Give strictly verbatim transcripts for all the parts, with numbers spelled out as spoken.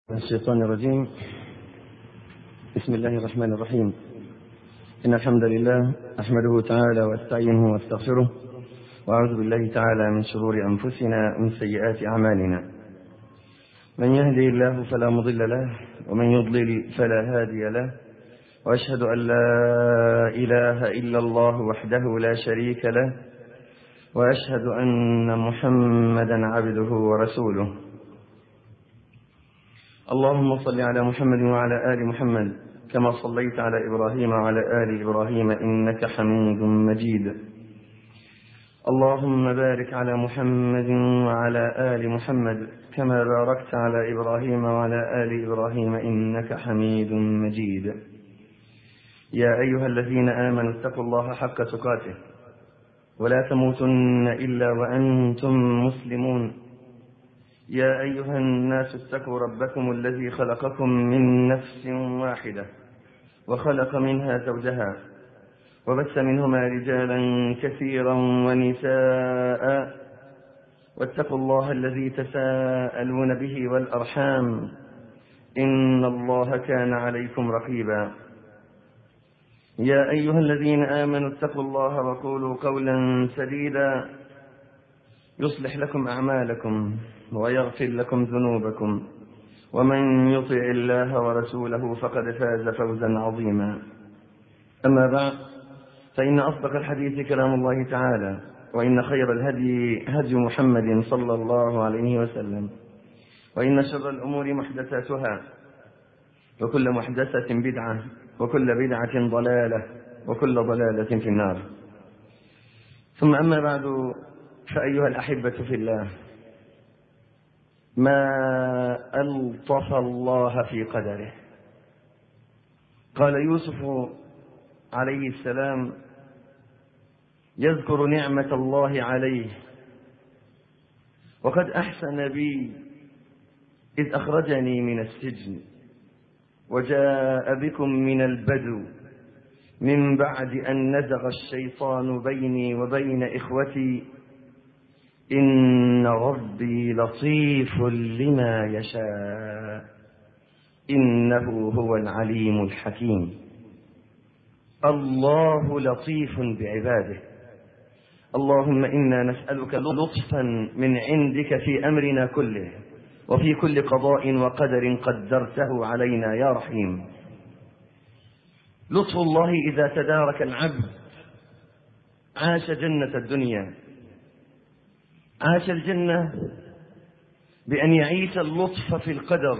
الشيطان الرجيم. بسم الله الرحمن الرحيم. إن الحمد لله أحمده تعالى واستعينه واستغفره وأعوذ بالله تعالى من شرور أنفسنا ومن سيئات أعمالنا. من يهدي الله فلا مضل له ومن يضلل فلا هادي له، وأشهد أن لا إله إلا الله وحده لا شريك له، وأشهد أن محمدا عبده ورسوله. اللهم صل على محمد وعلى آل محمد كما صليت على إبراهيم وعلى آل إبراهيم إنك حميد مجيد. اللهم بارك على محمد وعلى آل محمد كما باركت على إبراهيم وعلى آل إبراهيم إنك حميد مجيد. يا أيها الذين آمنوا اتقوا الله حق تقاته ولا تموتن إلا وأنتم مسلمون. يا أيها الناس اتقوا ربكم الذي خلقكم من نفس واحدة وخلق منها زوجها وبث منهما رجالا كثيرا ونساء، واتقوا الله الذي تساءلون به والأرحام إن الله كان عليكم رقيبا. يا أيها الذين آمنوا اتقوا الله وقولوا قولا سديدا يصلح لكم أعمالكم ويغفر لكم ذنوبكم، ومن يطع الله ورسوله فقد فاز فوزا عظيما. أما بعد، فإن أصدق الحديث كلام الله تعالى، وإن خير الهدي هدي محمد صلى الله عليه وسلم، وإن شر الأمور محدثاتها، وكل محدثة بدعة، وكل بدعة ضلالة، وكل ضلالة في النار. ثم أما بعد، فأيها الأحبة في الله، ما ألطف الله في قدره. قال يوسف عليه السلام يذكر نعمة الله عليه: وقد أحسن بي إذ أخرجني من السجن وجاء بكم من البدو من بعد أن نزغ الشيطان بيني وبين إخوتي إن ربي لطيف لما يشاء إنه هو العليم الحكيم. الله لطيف بعباده. اللهم إنا نسألك لطفا من عندك في أمرنا كله، وفي كل قضاء وقدر قدرته علينا يا رحيم. لطف الله إذا تدارك العبد عاش جنة الدنيا، عاش الجنة بأن يعيش اللطف في القدر.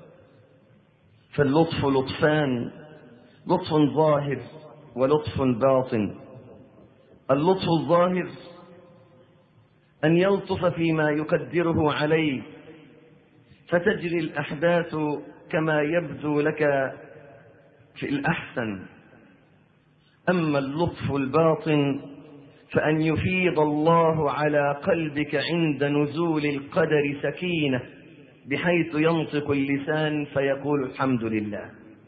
فاللطف لطفان: لطف ظاهر ولطف باطن. اللطف الظاهر أن يلطف فيما يقدره عليه فتجري الأحداث كما يبدو لك في الأحسن. أما اللطف الباطن فأن يفيض الله على قلبك عند نزول القدر سكينة، بحيث ينطق اللسان فيقول الحمد لله.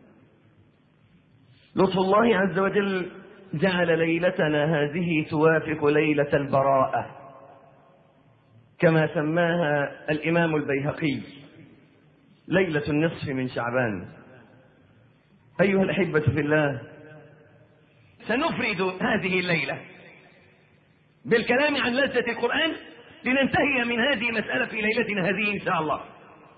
لطف الله عز وجل جعل ليلتنا هذه توافق ليلة البراءة كما سماها الإمام البيهقي، ليلة النصف من شعبان. أيها الأحبة في الله، سنفرد هذه الليلة بالكلام عن لذة القرآن لننتهي من هذه المسألة في ليلتنا هذه إن شاء الله.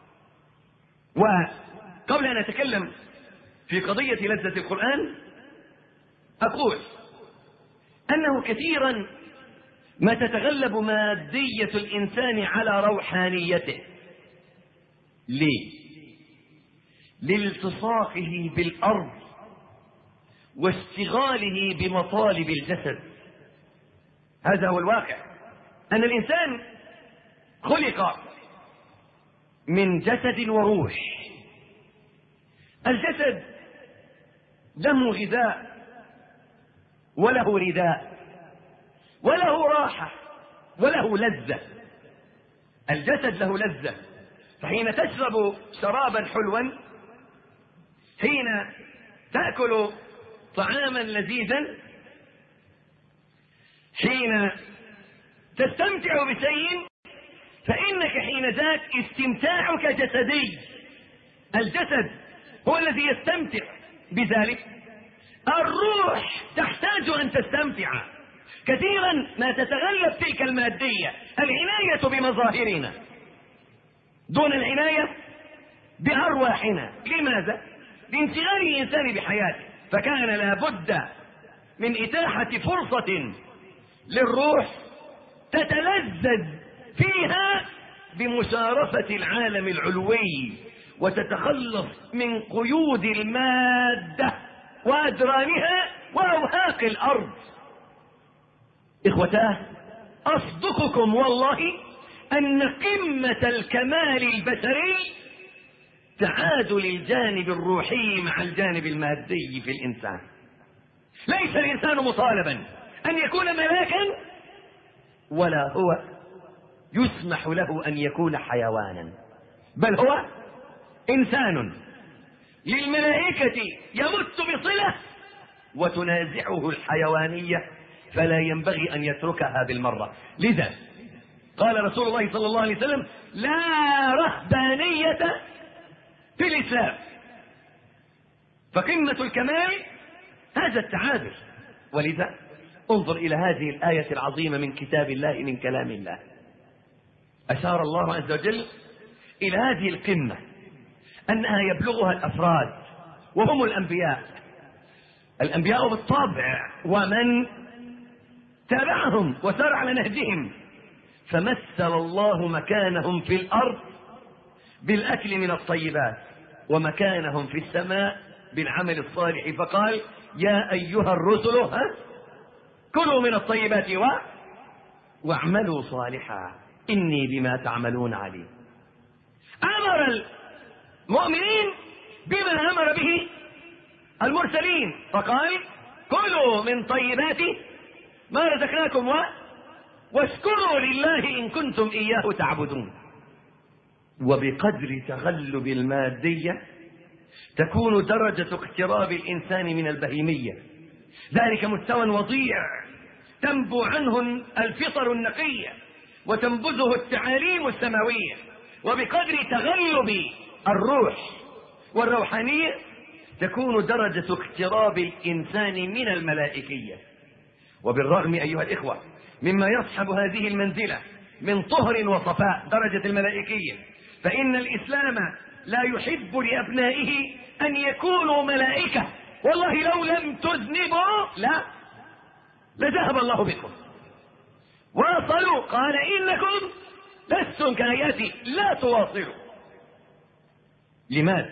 وقبل أن أتكلم في قضية لذة القرآن أقول أنه كثيرا ما تتغلب مادية الإنسان على روحانيته. ليه؟ لالتصاقه بالأرض واشتغاله بمطالب الجسد. هذا هو الواقع، أن الإنسان خلق من جسد وروح. الجسد له غذاء وله رداء وله راحة وله لذة. الجسد له لذة، فحين تشرب شرابا حلوا، حين تأكل طعاما لذيذا، حين تستمتع بشيء، فإنك حين ذاك استمتاعك جسدي، الجسد هو الذي يستمتع بذلك، الروح تحتاج أن تستمتع. كثيرا ما تتغلب تلك المادية العناية بمظاهرنا دون العناية بأرواحنا. لماذا؟ لانشغال الإنسان بحياته، فكان لا بد من إتاحة فرصة للروح تتلذذ فيها بمشارفة العالم العلوي وتتخلص من قيود المادة وأدرانها وأوهاق الأرض. إخوتاه، أصدقكم والله أن قمة الكمال البشري تعادل الجانب الروحي مع الجانب المادي في الإنسان. ليس الإنسان مطالبا أن يكون ملاكا، ولا هو يسمح له أن يكون حيوانا، بل هو إنسان. للملائكة يمت بصلة وتنازعه الحيوانية، فلا ينبغي أن يتركها بالمرة. لذا قال رسول الله صلى الله عليه وسلم: لا رهبانية في الإسلام. فقمة الكمال هذا التعادل. ولذا انظر إلى هذه الآية العظيمة من كتاب الله، من كلام الله. أشار الله عز وجل إلى هذه القمة أنها يبلغها الأفراد وهم الأنبياء. الأنبياء بالطبع ومن تابعهم وسار على نهجهم، فمثل الله مكانهم في الأرض بالأكل من الطيبات، ومكانهم في السماء بالعمل الصالح، فقال: يا أيها الرسل ها كلوا من الطيبات و... واعملوا صالحا إني بما تعملون عليم. أمر المؤمنين بما أمر به المرسلين، فقال: كلوا من طيبات ما رزقناكم و... واشكروا لله إن كنتم إياه تعبدون. وبقدر تغلب المادية تكون درجة اقتراب الإنسان من البهيمية، ذلك مستوى وضيع تنبو عنه الفطر النقية وتنبذه التعاليم السماوية. وبقدر تغلب الروح والروحانية تكون درجة اقتراب الإنسان من الملائكية. وبالرغم أيها الإخوة مما يصحب هذه المنزلة من طهر وصفاء درجة الملائكية، فإن الإسلام لا يحب لأبنائه أن يكونوا ملائكة. والله لو لم تذنبوا لا لذهب الله بكم. واصلوا قال: إنكم لستم كآياتي لا تواصلوا. لماذا؟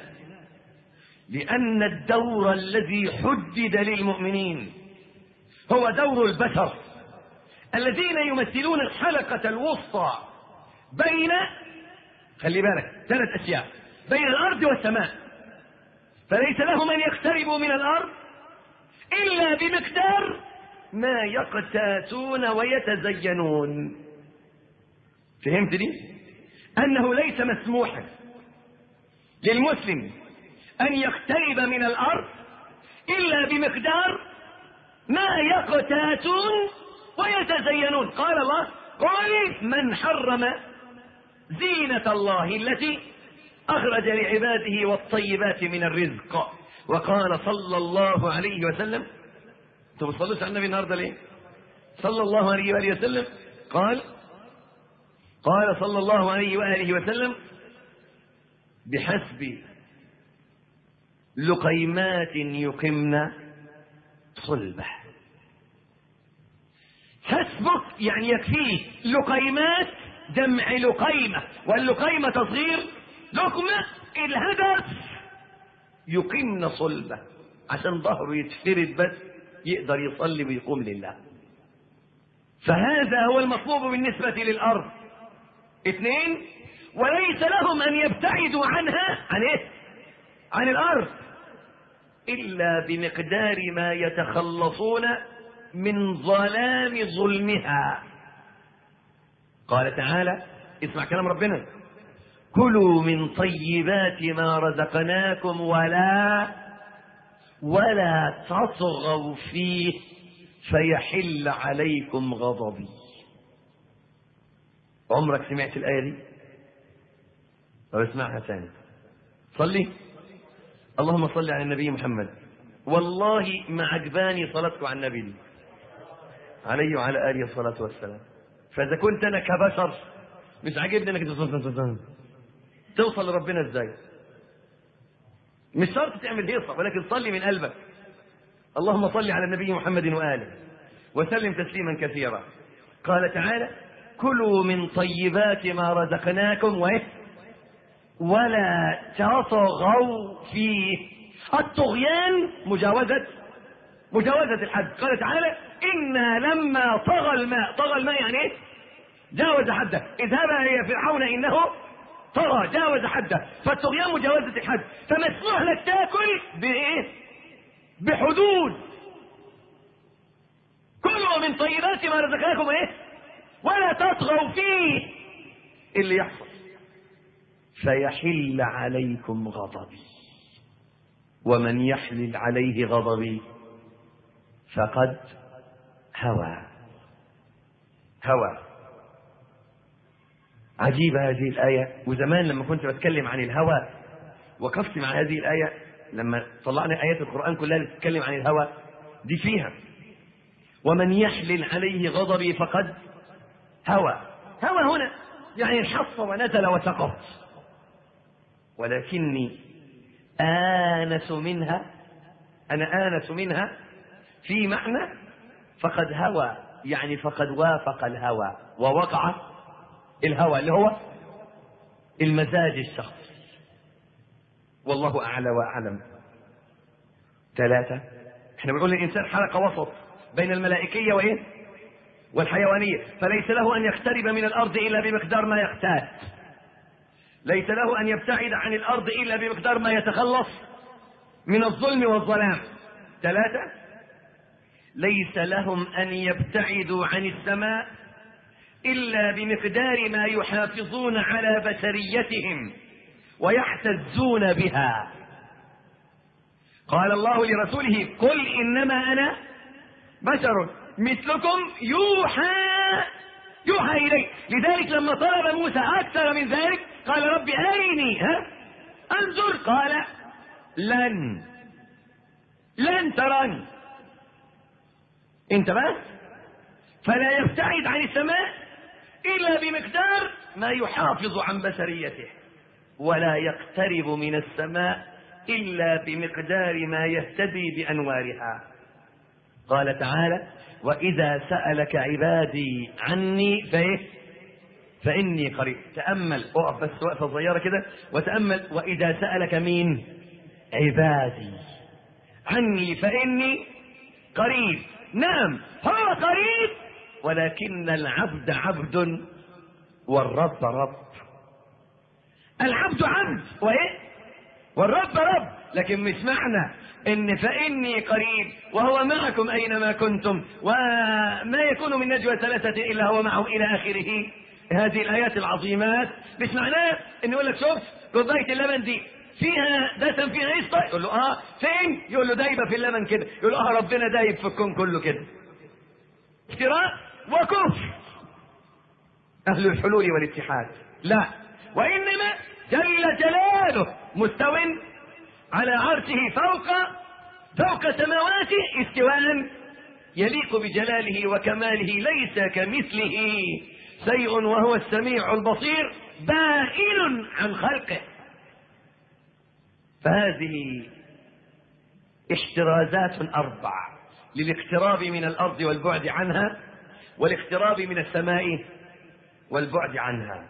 لأن الدور الذي حدد للمؤمنين هو دور البشر الذين يمثلون الحلقة الوسطى بين، خلي بالك، ثلاث أشياء: بين الأرض والسماء. فليس لهم أن يقتربوا من الأرض إلا بمقدار ما يقتاتون ويتزينون. فهمت دي؟ أنه ليس مسموحا للمسلم أن يقترب من الأرض إلا بمقدار ما يقتاتون ويتزينون. قال الله: قل من حرم زينة الله التي أخرج لعباده والطيبات من الرزق. وقال صلى الله عليه وسلم، انتوا بتصلوش على النبي النهارده ليه؟ صلى الله عليه وآله وسلم قال قال صلى الله عليه وآله وسلم: بحسب لقيمات يقمن صلبه. حسبك يعني يكفيه. لقيمات جمع لقيمة، واللقيمة تصغير لقمة. الهدف يقمن صلبه، عشان ظهره يتفرد بس يقدر يصلي ويقوم لله. فهذا هو المطلوب بالنسبة للأرض. اثنين: وليس لهم أن يبتعدوا عنها، عن إيه؟ عن الأرض، إلا بمقدار ما يتخلصون من ظلام ظلمها. قال تعالى، اسمع كلام ربنا: كلوا من طيبات ما رزقناكم ولا ولا تطغوا فيه فيحل عليكم غضبي. عمرك سمعت الآية دي؟ طب اسمعها ثاني. صلي. اللهم صل على النبي محمد. والله ما عجباني صلاتكم على النبي دي عليه وعلى آله الصلاة والسلام. فإذا كنت أنا كبشر مش عاجبني انك توصل لربنا ازاي؟ مش شرط تعمل هيصة، ولكن صلي من قلبك. اللهم صل على النبي محمد وآله وسلم تسليما كثيرا. قال تعالى: كلوا من طيبات ما رزقناكم وإيه؟ ولا تطغوا فيه. الطغيان مجاوزة مجاوزة الحد. قال تعالى: إنا لما طغى الماء. طغى الماء يعني إيه؟ جاوز حده. اذهبا إلى فرعون إنه طغى، جاوز حده. فالطغيان مجاوزة الحد. فمسموح لك تاكل بإيه؟ بحدود. كلوا من طيبات ما رزقناكم إيه؟ ولا تطغوا فيه. اللي يحصل فيحل عليكم غضبي، ومن يحلل عليه غضبي فقد هوى. هوى. عجيبة هذه الآية. وزمان لما كنت بتكلم عن الهوى وقفت مع هذه الآية، لما طلعنا آيات القرآن كلها اللي تتكلم عن الهوى دي فيها ومن يحلل عليه غضبي فقد هوى. هوى هنا يعني انحص ونزل وسقط. ولكني آنس منها، أنا آنس منها في معنى فقد هوى، يعني فقد وافق الهوى ووقع الهوى اللي هو المزاج الشخصي. والله أعلى وأعلم. ثلاثة، احنا بنقول الإنسان حلقة وسط بين الملائكية وإيه؟ والحيوانية. فليس له أن يقترب من الأرض إلا بمقدار ما يقتات، ليس له أن يبتعد عن الأرض إلا بمقدار ما يتخلص من الظلم والظلام. ثلاثة، ليس لهم أن يبتعدوا عن السماء إلا بمقدار ما يحافظون على بشريتهم ويحتزون بها. قال الله لرسوله: قل إنما أنا بشر مثلكم يوحى يوحى إلي. لذلك لما طلب موسى أكثر من ذلك قال: رب أرني ها أنظر. قال: لن لن تراني. انت بس. فلا يبتعد عن السماء إلا بمقدار ما يحافظ عن بشريته، ولا يقترب من السماء إلا بمقدار ما يهتدي بأنوارها. قال تعالى: وإذا سألك عبادي عني فإيه؟ فإني قريب. تأمل، اقف بس وقفة صغيرة كده وتأمل. وإذا سألك مين؟ عبادي عني فإني قريب. نعم هو قريب، ولكن العبد عبد والرب رب. العبد عبد وإيه؟ والرب رب. لكن مش معنى إن فإني قريب وهو معكم أينما كنتم وما يكون من نجوى ثلاثة إلا هو معهم إلى آخره هذه الآيات العظيمات. مش معناه إن يقول لك شوف كوباية اللبن دي فيها دسم فيها قشطة، يقول له اه فين؟ يقول له دايبة في اللبن كده، يقول له اه ربنا دايب في الكون كله كده. افتراء وكفر أهل الحلول والاتحاد. لا، وإنما جل جلاله مستو على عرشه فوق فوق سماواته استواء يليق بجلاله وكماله، ليس كمثله شيء وهو السميع البصير بائن عن خلقه. فهذه احترازات أربع للاقتراب من الأرض والبعد عنها، والاقتراب من السماء والبعد عنها.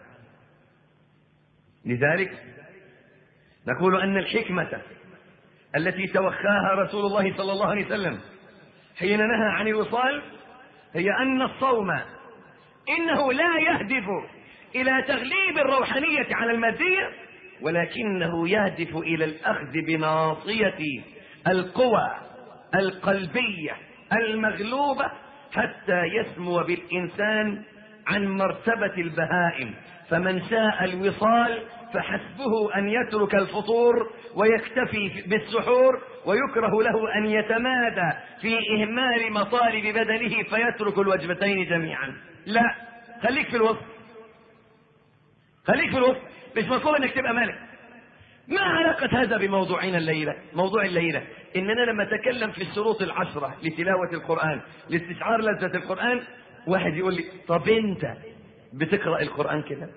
لذلك نقول أن الحكمة التي توخاها رسول الله صلى الله عليه وسلم حين نهى عن الوصال هي أن الصوم إنه لا يهدف إلى تغليب الروحانية على المادية، ولكنه يهدف إلى الأخذ بناصية القوى القلبية المغلوبة حتى يسمو بالإنسان عن مرتبة البهائم. فمن شاء الوصال فحسبه أن يترك الفطور ويكتفي بالسحور، ويكره له أن يتمادى في إهمال مطالب بدنه فيترك الوجبتين جميعا. لا، خليك في الوسط، خليك في الوسط. مش مطلوب انك تبقى ملك، ما علاقة هذا بموضوعنا الليلة؟ موضوع الليلة إننا لما نتكلم في الشروط العشرة لتلاوة القرآن لاستشعار لذة القرآن، واحد يقول لي طب أنت بتقرأ القرآن كده؟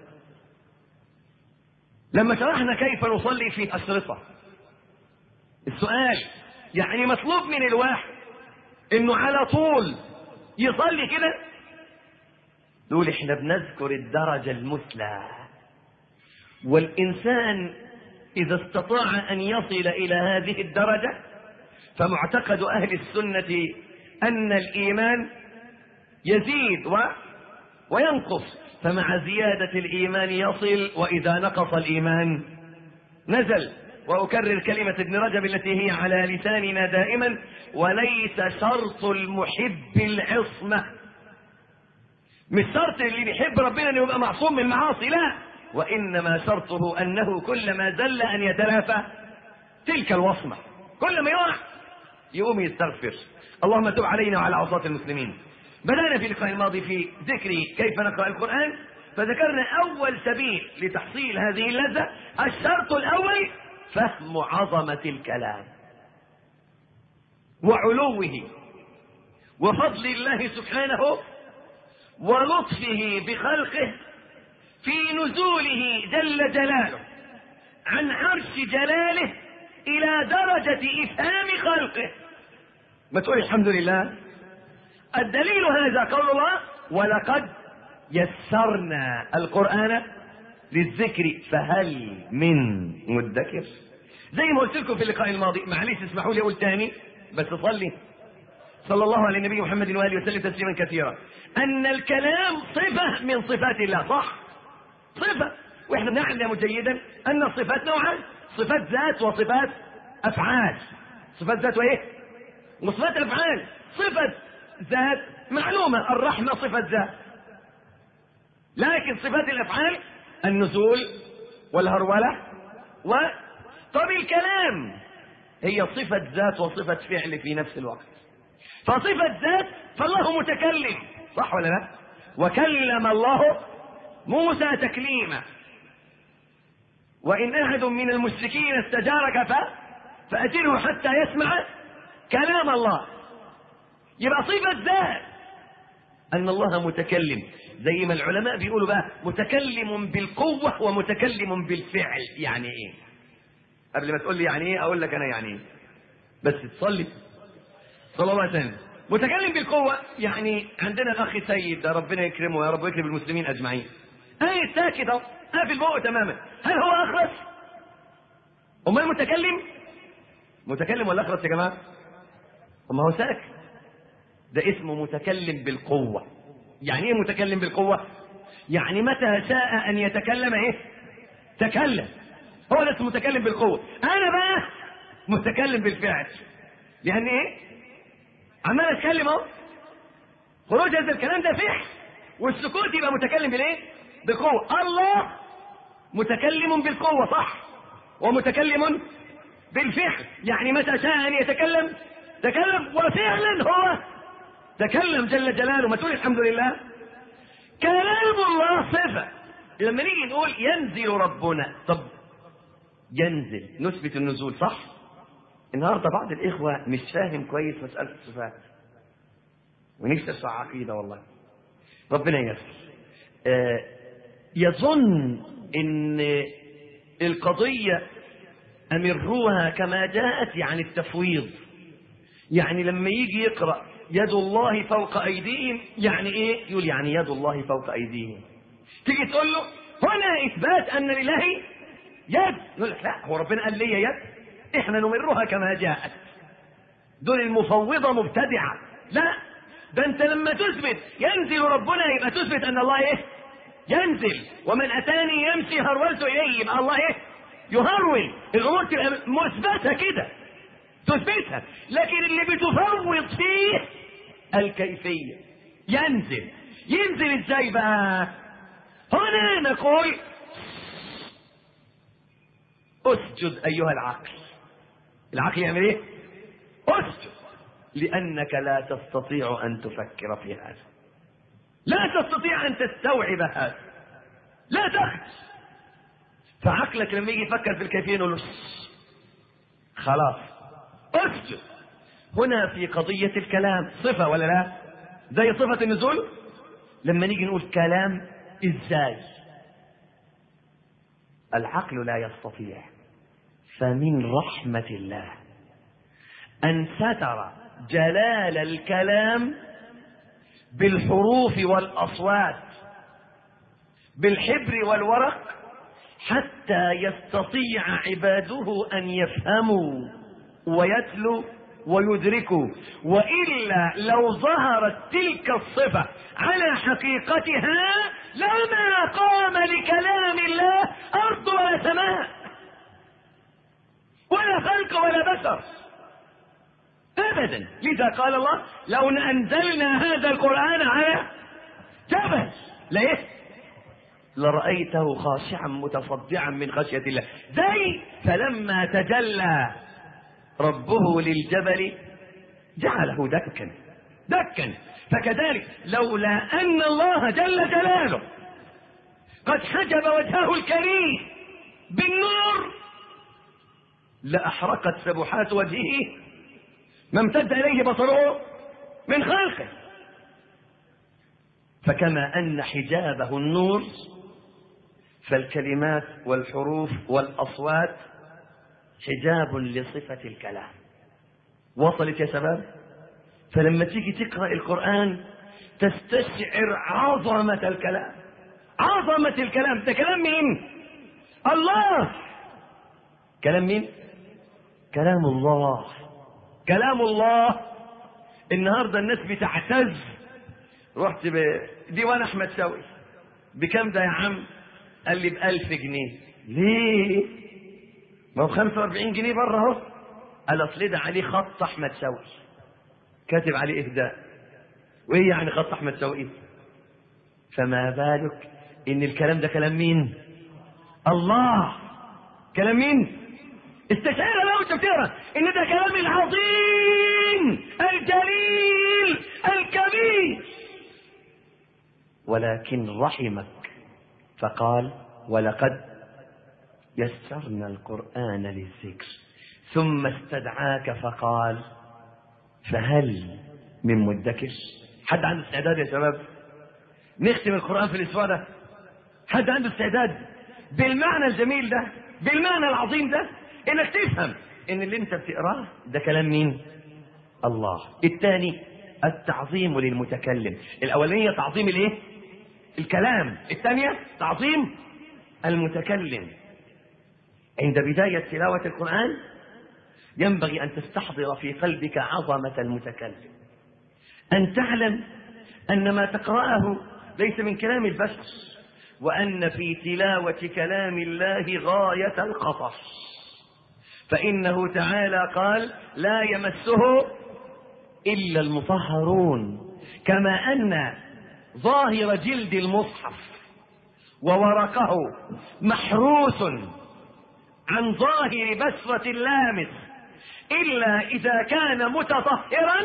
لما شرحنا كيف نصلي في أشرطة، السؤال يعني مطلوب من الواحد إنه على طول يصلي كده؟ نقول إحنا بنذكر الدرجة المثلى، والإنسان إذا استطاع أن يصل إلى هذه الدرجة فمعتقد أهل السنة أن الإيمان يزيد و... وينقص، فمع زيادة الإيمان يصل، وإذا نقص الإيمان نزل. وأكرر كلمة ابن رجب التي هي على لساننا دائما: وليس شرط المحب العصمة. مش شرط اللي بيحب ربنا أنه يبقى معصوم من المعاصي، لا، وإنما شرطه أنه كلما زل أن يتلافى تلك الوصمة، كل ما يقع يقوم يستغفر. اللهم تب علينا وعلى عصاة المسلمين. بدأنا في اللقاء الماضي في ذكر كيف نقرأ القرآن، فذكرنا أول سبيل لتحصيل هذه اللذة. الشرط الأول فهم عظمة الكلام وعلوه وفضل الله سبحانه ولطفه بخلقه في نزوله جل جلاله عن عرش جلاله إلى درجة إفهام خلقه. ما تقول الحمد لله. الدليل هذا قول الله: ولقد يسرنا القرآن للذكر فهل من مدكر. زي ما قلت لكم في اللقاء الماضي، معليش اسمحوا لي اقول تاني بس صلي صلى الله على النبي محمد وآله وسلم تسليما كثيرا، أن الكلام صفة من صفات الله، صح؟ صفة، واحنا نعلم جيدا أن الصفات نوعان: صفات ذات وصفات أفعال. صفات ذات وإيه؟ وصفات أفعال. صفة ذات معلومة، الرحمة صفة ذات، لكن صفات الأفعال النزول والهرولة و طب الكلام هي صفة ذات وصفة فعل في نفس الوقت. فصفة ذات فالله متكلم، صح ولا لا؟ وكلم الله موسى تكليما. وإن أحد من المشركين استجارك ف... فأجره حتى يسمع كلام الله. يبقى صفة ذات أن الله متكلم، زي ما العلماء بيقولوا بقى متكلم بالقوة ومتكلم بالفعل. يعني إيه؟ قبل ما تقول لي يعني إيه أقول لك أنا يعني إيه، بس تصلي صلى الله عليه وسلم. متكلم بالقوة يعني عندنا الأخ سيد ده ربنا يكرمه يا رب ويكرم المسلمين أجمعين، هاي ساكت أهو قافل بقه تماما، هل هو أخرس؟ أمال متكلم؟ متكلم ولا أخرس يا جماعة؟ أما هو ساكت، ده اسمه متكلم بالقوة. يعني ايه متكلم بالقوة؟ يعني متى شاء ان يتكلم ايه تكلم، هو ده اسمه متكلم بالقوة. انا بقى متكلم بالفعل، لان ايه عمال اتكلم اهو، خروج هذا الكلام ده فعل، والسكوت يبقى متكلم بالايه بالقوة. الله متكلم بالقوة صح، ومتكلم بالفعل، يعني متى شاء ان يتكلم تكلم، وفعلا هو تكلم جل جلاله. ما تقول الحمد لله. كلام الله صفة. لما نيجي نقول ينزل ربنا، طب ينزل نثبت النزول صح. النهارده بعض الإخوة مش فاهم كويس مسألة الصفات، ونفسي أشرح عقيدة والله ربنا ييسر. آه يظن إن القضية أمروها كما جاءت، يعني التفويض. يعني لما يجي يقرأ يد الله فوق أيديهم، يعني إيه؟ يقول يعني يد الله فوق أيديهم. تيجي تقول له هنا إثبات أن لله يد، يقول لك لا، هو ربنا قال لي يد، إحنا نمرها كما جاءت. دول المفوضة مبتدعة. لا، ده أنت لما تثبت ينزل ربنا يبقى تثبت أن الله إيه؟ ينزل. ومن أتاني يمشي هرولت إليه، يبقى الله إيه؟ يهرول. الأمور تبقى مثبتة كده تثبتها، لكن اللي بتفوض فيه الكيفية. ينزل ينزل ازاي بقى؟ هنا نقول اسجد ايها العقل. العقل يعمل ايه؟ اسجد، لانك لا تستطيع ان تفكر في هذا، لا تستطيع ان تستوعب هذا، لا تخش. فعقلك لما يجي يفكر في الكيفية يقول له خلاص اسجد. هنا في قضية الكلام صفة ولا لا؟ زي صفة النزول. لما نيجي نقول كلام ازاي؟ العقل لا يستطيع. فمن رحمة الله أن ستر جلال الكلام بالحروف والأصوات بالحبر والورق حتى يستطيع عباده أن يفهموا ويتلوا ويدركوا. وإلا لو ظهرت تلك الصفة على حقيقتها لما قام لكلام الله أرض ولا سماء ولا خلق ولا بشر أبدا. لذا قال الله لو أنزلنا هذا القرآن على جبل ليه لرأيته خاشعا متصدعا من خشية الله. زي فلما تجلى ربه للجبل جعله دكا دكا. فكذلك لولا أن الله جل جلاله قد حجب وجهه الكريم بالنور لأحرقت سبحات وجهه ما امتد إليه بصره من خلقه. فكما أن حجابه النور فالكلمات والحروف والأصوات حجاب لصفة الكلام. وصلت يا شباب؟ فلما تيجي تقرأ القرآن تستشعر عظمة الكلام. عظمة الكلام. ده كلام مين؟ الله. كلام مين؟ كلام الله. كلام الله. النهاردة الناس بتعتز. رحت بديوان أحمد شوقي بكم ده يا عم؟ قال لي بألف جنيه. ليه؟ ما هو خمسة واربعين جنيه بره اهو. قال اصل ده عليه خط أحمد شوقي كاتب عليه إهداء. وإيه يعني خط أحمد شوقي؟ فما بالك إن الكلام ده كلام مين؟ الله. كلام مين؟ استشعر لو أنت بتقرأ إن ده كلام العظيم الجليل الكبير. ولكن رحمك فقال ولقد يسرنا القرآن للذكر ثم استدعاك فقال فهل من مدكر. حد عنده استعداد يا شباب نختم القرآن في الأسبوع ده؟ حد عنده استعداد بالمعنى الجميل ده بالمعنى العظيم ده انك تفهم ان اللي انت بتقراه ده كلام مين؟ الله. الثاني التعظيم للمتكلم. الاولانيه تعظيم الايه؟ الكلام. الثانيه تعظيم المتكلم. عند بدايه تلاوه القران ينبغي ان تستحضر في قلبك عظمه المتكلم، ان تعلم ان ما تقراه ليس من كلام البشر، وان في تلاوه كلام الله غايه القصص. فإنه تعالى قال لا يمسه إلا المطهرون. كما أن ظاهر جلد المصحف وورقه محروس عن ظاهر بشرة اللامس إلا إذا كان متطهرا.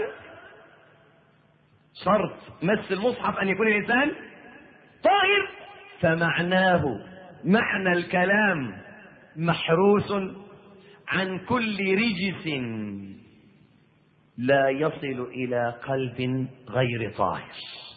شرط مس المصحف أن يكون الإنسان طاهر. فمعناه معنى الكلام محروس عن كل رجس لا يصل إلى قلب غير طاهر.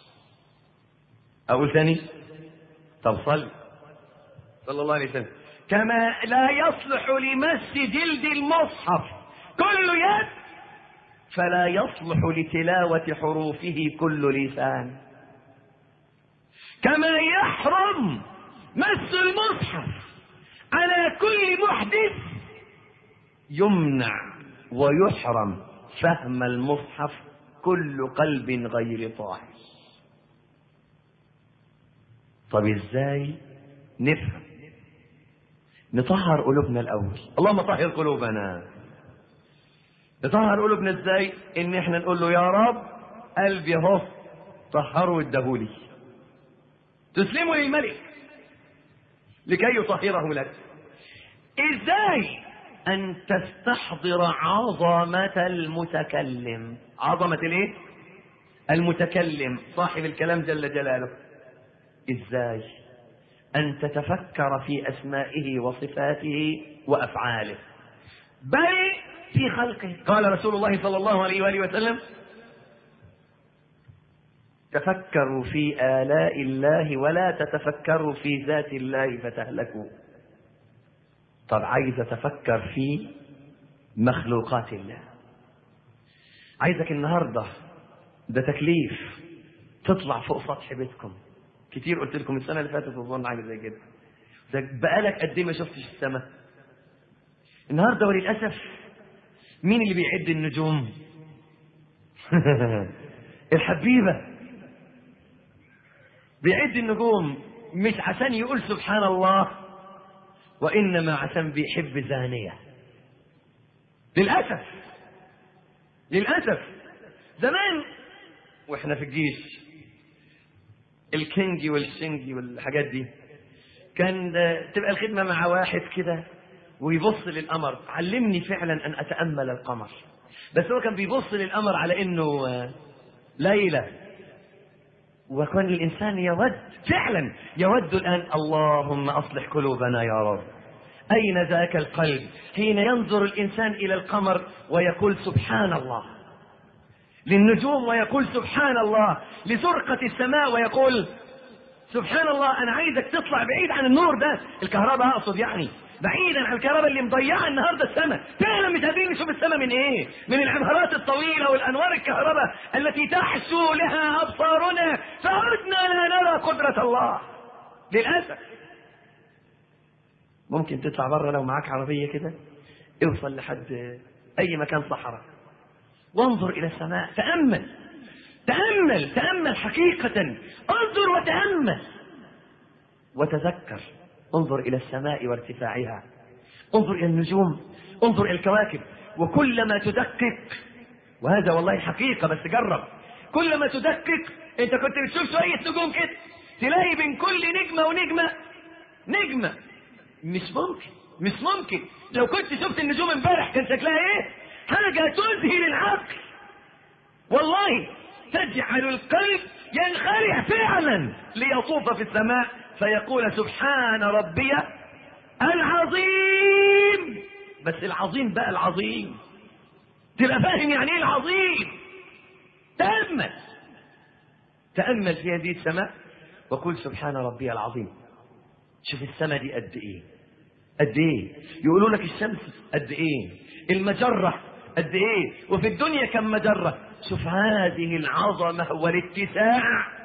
أقول ثاني؟ طب صل صلى الله عليه وسلم. كما لا يصلح لمس جلد المصحف كل يد فلا يصلح لتلاوة حروفه كل لسان. كما يحرم مس المصحف على كل محدث يمنع ويحرم فهم المصحف كل قلب غير طاهر. طب ازاي نفهم نطهر قلوبنا الاول؟ اللهم طهر قلوبنا. نطهر قلوبنا ازاي؟ ان احنا نقول له يا رب قلبي اهو طهره وادهولي، تسلمه للملك لكي يطهره لك. ازاي؟ أن تستحضر عظمة المتكلم. عظمة الايه؟ المتكلم صاحب الكلام جل جلاله. ازاي؟ أن تتفكر في أسمائه وصفاته وأفعاله، بل في خلقه. قال رسول الله صلى الله عليه وآله وسلم: تفكروا في آلاء الله ولا تتفكروا في ذات الله فتهلكوا. طب عايز أتفكر في مخلوقات الله. عايزك النهاردة، ده تكليف، تطلع فوق سطح بيتكم. كتير قلت لكم السنة اللي فاتت وظن حاجة زي كده، ده بقالك قد ايه ما شفتش السماء. النهاردة وللأسف مين اللي بيعد النجوم؟ الحبيبة بيعد النجوم، مش عشان يقول سبحان الله، وإنما عشان بيحب زانية. للأسف للأسف زمان واحنا في الجيش، الكينجي والشنجي والحاجات دي، كان تبقى الخدمة مع واحد كده ويبص للقمر. علمني فعلا أن أتأمل القمر، بس هو كان بيبص للقمر على إنه ليلة، وكان الإنسان يود فعلا يود الآن: اللهم أصلح قلوبنا يا رب. أين ذاك القلب حين ينظر الإنسان إلى القمر ويقول سبحان الله، للنجوم ويقول سبحان الله، لزرقة السماء ويقول سبحان الله. أنا عايزك تطلع بعيد عن النور ده، الكهرباء أقصد، يعني بعيدا عن الكهرباء اللي مضيعة النهاردة السماء. فعلا مش قادرين نشوف السماء من إيه؟ من العمارات الطويلة والأنوار الكهرباء التي تحشو لها أبصارنا، فعدنا لا نرى قدرة الله. للأسف ممكن تطلع بره لو معاك عربية كده، اوصل لحد أي مكان صحراء وانظر إلى السماء، تأمل تأمل تأمل حقيقة، انظر وتأمل وتذكر. انظر إلى السماء وارتفاعها، انظر إلى النجوم، انظر إلى الكواكب. وكلما تدقق، وهذا والله حقيقة، بس جرب، كلما تدقق، انت كنت بتشوف شوية نجوم كده، تلاقي بين كل نجمة ونجمة نجمة. مش ممكن مش ممكن لو كنت شفت النجوم امبارح كان شكلها ايه؟ حاجة تذهل العقل والله، تجعل القلب ينخلع فعلا ليطوف في السماء فيقول سبحان ربي العظيم. بس العظيم بقى العظيم، تبقى فاهم يعني ايه العظيم. تأمل تأمل في هذه السماء وقل سبحان ربي العظيم. شوف السماء دي قد ايه قد ايه، يقولوا لك الشمس قد ايه، المجرة قد ايه، وفي الدنيا كم مجرة. شوف هذه العظمة والاتساع.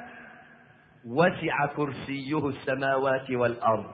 وسع كرسيه السماوات والأرض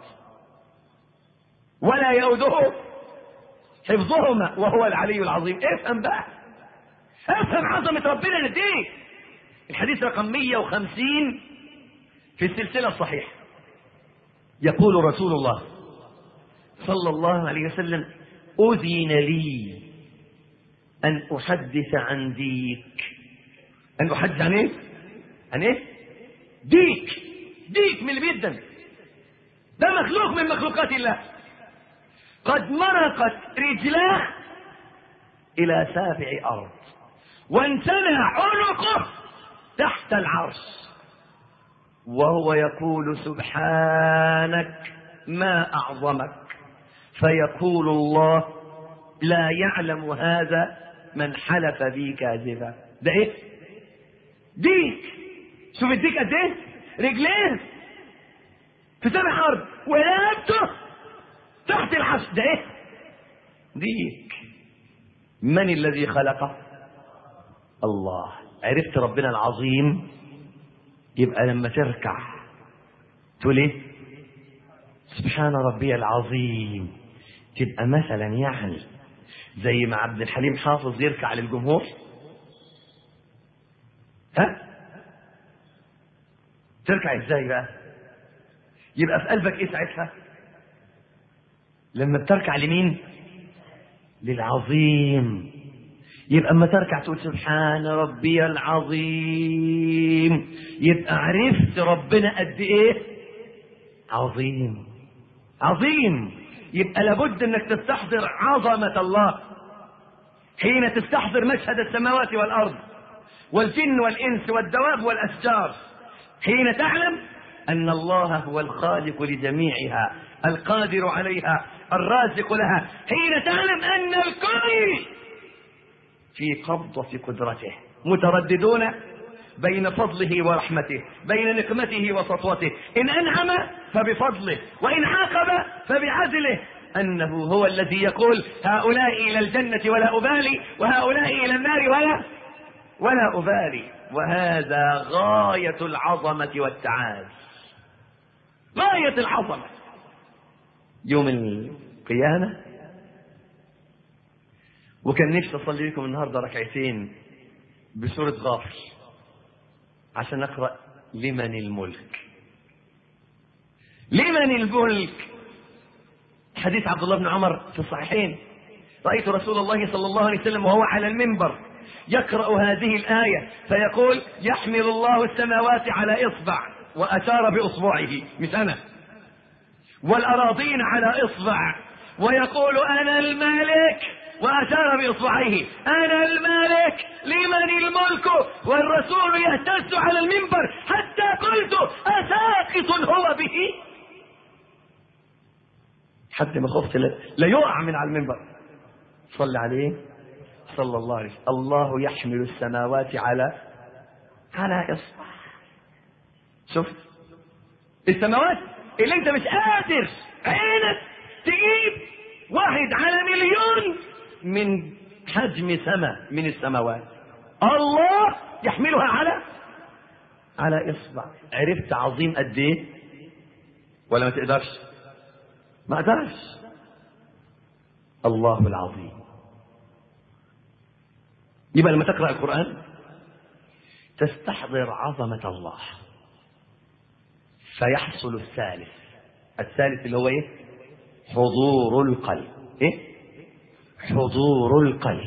ولا يؤوده حفظهما وهو العلي العظيم. افهم بقى، افهم عظمة ربنا قد ايه. الحديث رقم مئة وخمسين في السلسلة الصحيحة، يقول رسول الله صلى الله عليه وسلم: أذن لي أن أحدث عن ديك. أن أحدث عن إيه؟ عن إيه؟ ديك. ديك من اللي بيدن، ده مخلوق من مخلوقات الله، قد مرقت رجلاه إلى سابع أرض وانثنى عنقه تحت العرش، وهو يقول سبحانك ما أعظمك. فيقول الله: لا يعلم هذا من حلف بي كاذبا. ده ايه؟ ديك. شوف الديك قد ايه؟ رجلين في سبع ارض ورقبته تحت العرش. ده ايه؟ ديك. من الذي خلقه؟ الله. عرفت ربنا العظيم؟ يبقى لما تركع تقول ايه؟ سبحان ربي العظيم. تبقى مثلا يعني زي ما عبد الحليم حافظ يركع للجمهور، ها؟ تركع ازاي بقى؟ يبقى في قلبك ايه ساعتها؟ لما بتركع لمين؟ للعظيم. يبقى اما تركع تقول سبحان ربي العظيم، يبقى عرفت ربنا قد ايه عظيم. عظيم. يبقى لابد انك تستحضر عظمة الله حين تستحضر مشهد السماوات والارض والجن والانس والدواب والاشجار، حين تعلم أن الله هو الخالق لجميعها، القادر عليها، الرازق لها، حين تعلم أن الكل في قبضة قدرته، مترددون بين فضله ورحمته، بين نقمته وسطوته، إن أنعم فبفضله، وإن عاقب فبعدله، أنه هو الذي يقول هؤلاء إلى الجنة ولا أبالي، وهؤلاء إلى النار ولا ولا أبالي. وهذا غاية العظمة والتعالي، غاية العظمة. يوم القيامة، وكان نفسي أصلي لكم النهاردة ركعتين بسورة غافر عشان نقرأ لمن الملك. لمن الملك؟ حديث عبد الله بن عمر في الصحيحين: رأيت رسول الله صلى الله عليه وسلم وهو على المنبر يقرأ هذه الآية فيقول: يحمل الله السماوات على إصبع، وأشار بإصبعه مش أنا، والأراضين على إصبع، ويقول: أنا الملك، وأشار بإصبعيه: أنا الملك، لمن الملك؟ والرسول يهتز على المنبر حتى قلت: أساقط هو به؟ حتى ما خفت لا يقع من على المنبر. صلى عليه صلى الله عليه وسلم: الله يحمل السماوات على على إصبع. شفت السماوات اللي انت مش قادر عينك تجيب واحد على مليون من حجم سماء من السماوات، الله يحملها على على إصبع. عرفت عظيم قد ايه ولا ما تقدرش؟ ما قدرش. الله العظيم. يبقى لما تقرأ القرآن تستحضر عظمة الله، فيحصل الثالث. الثالث اللي هو ايه؟ حضور القلب. ايه؟ حضور القلب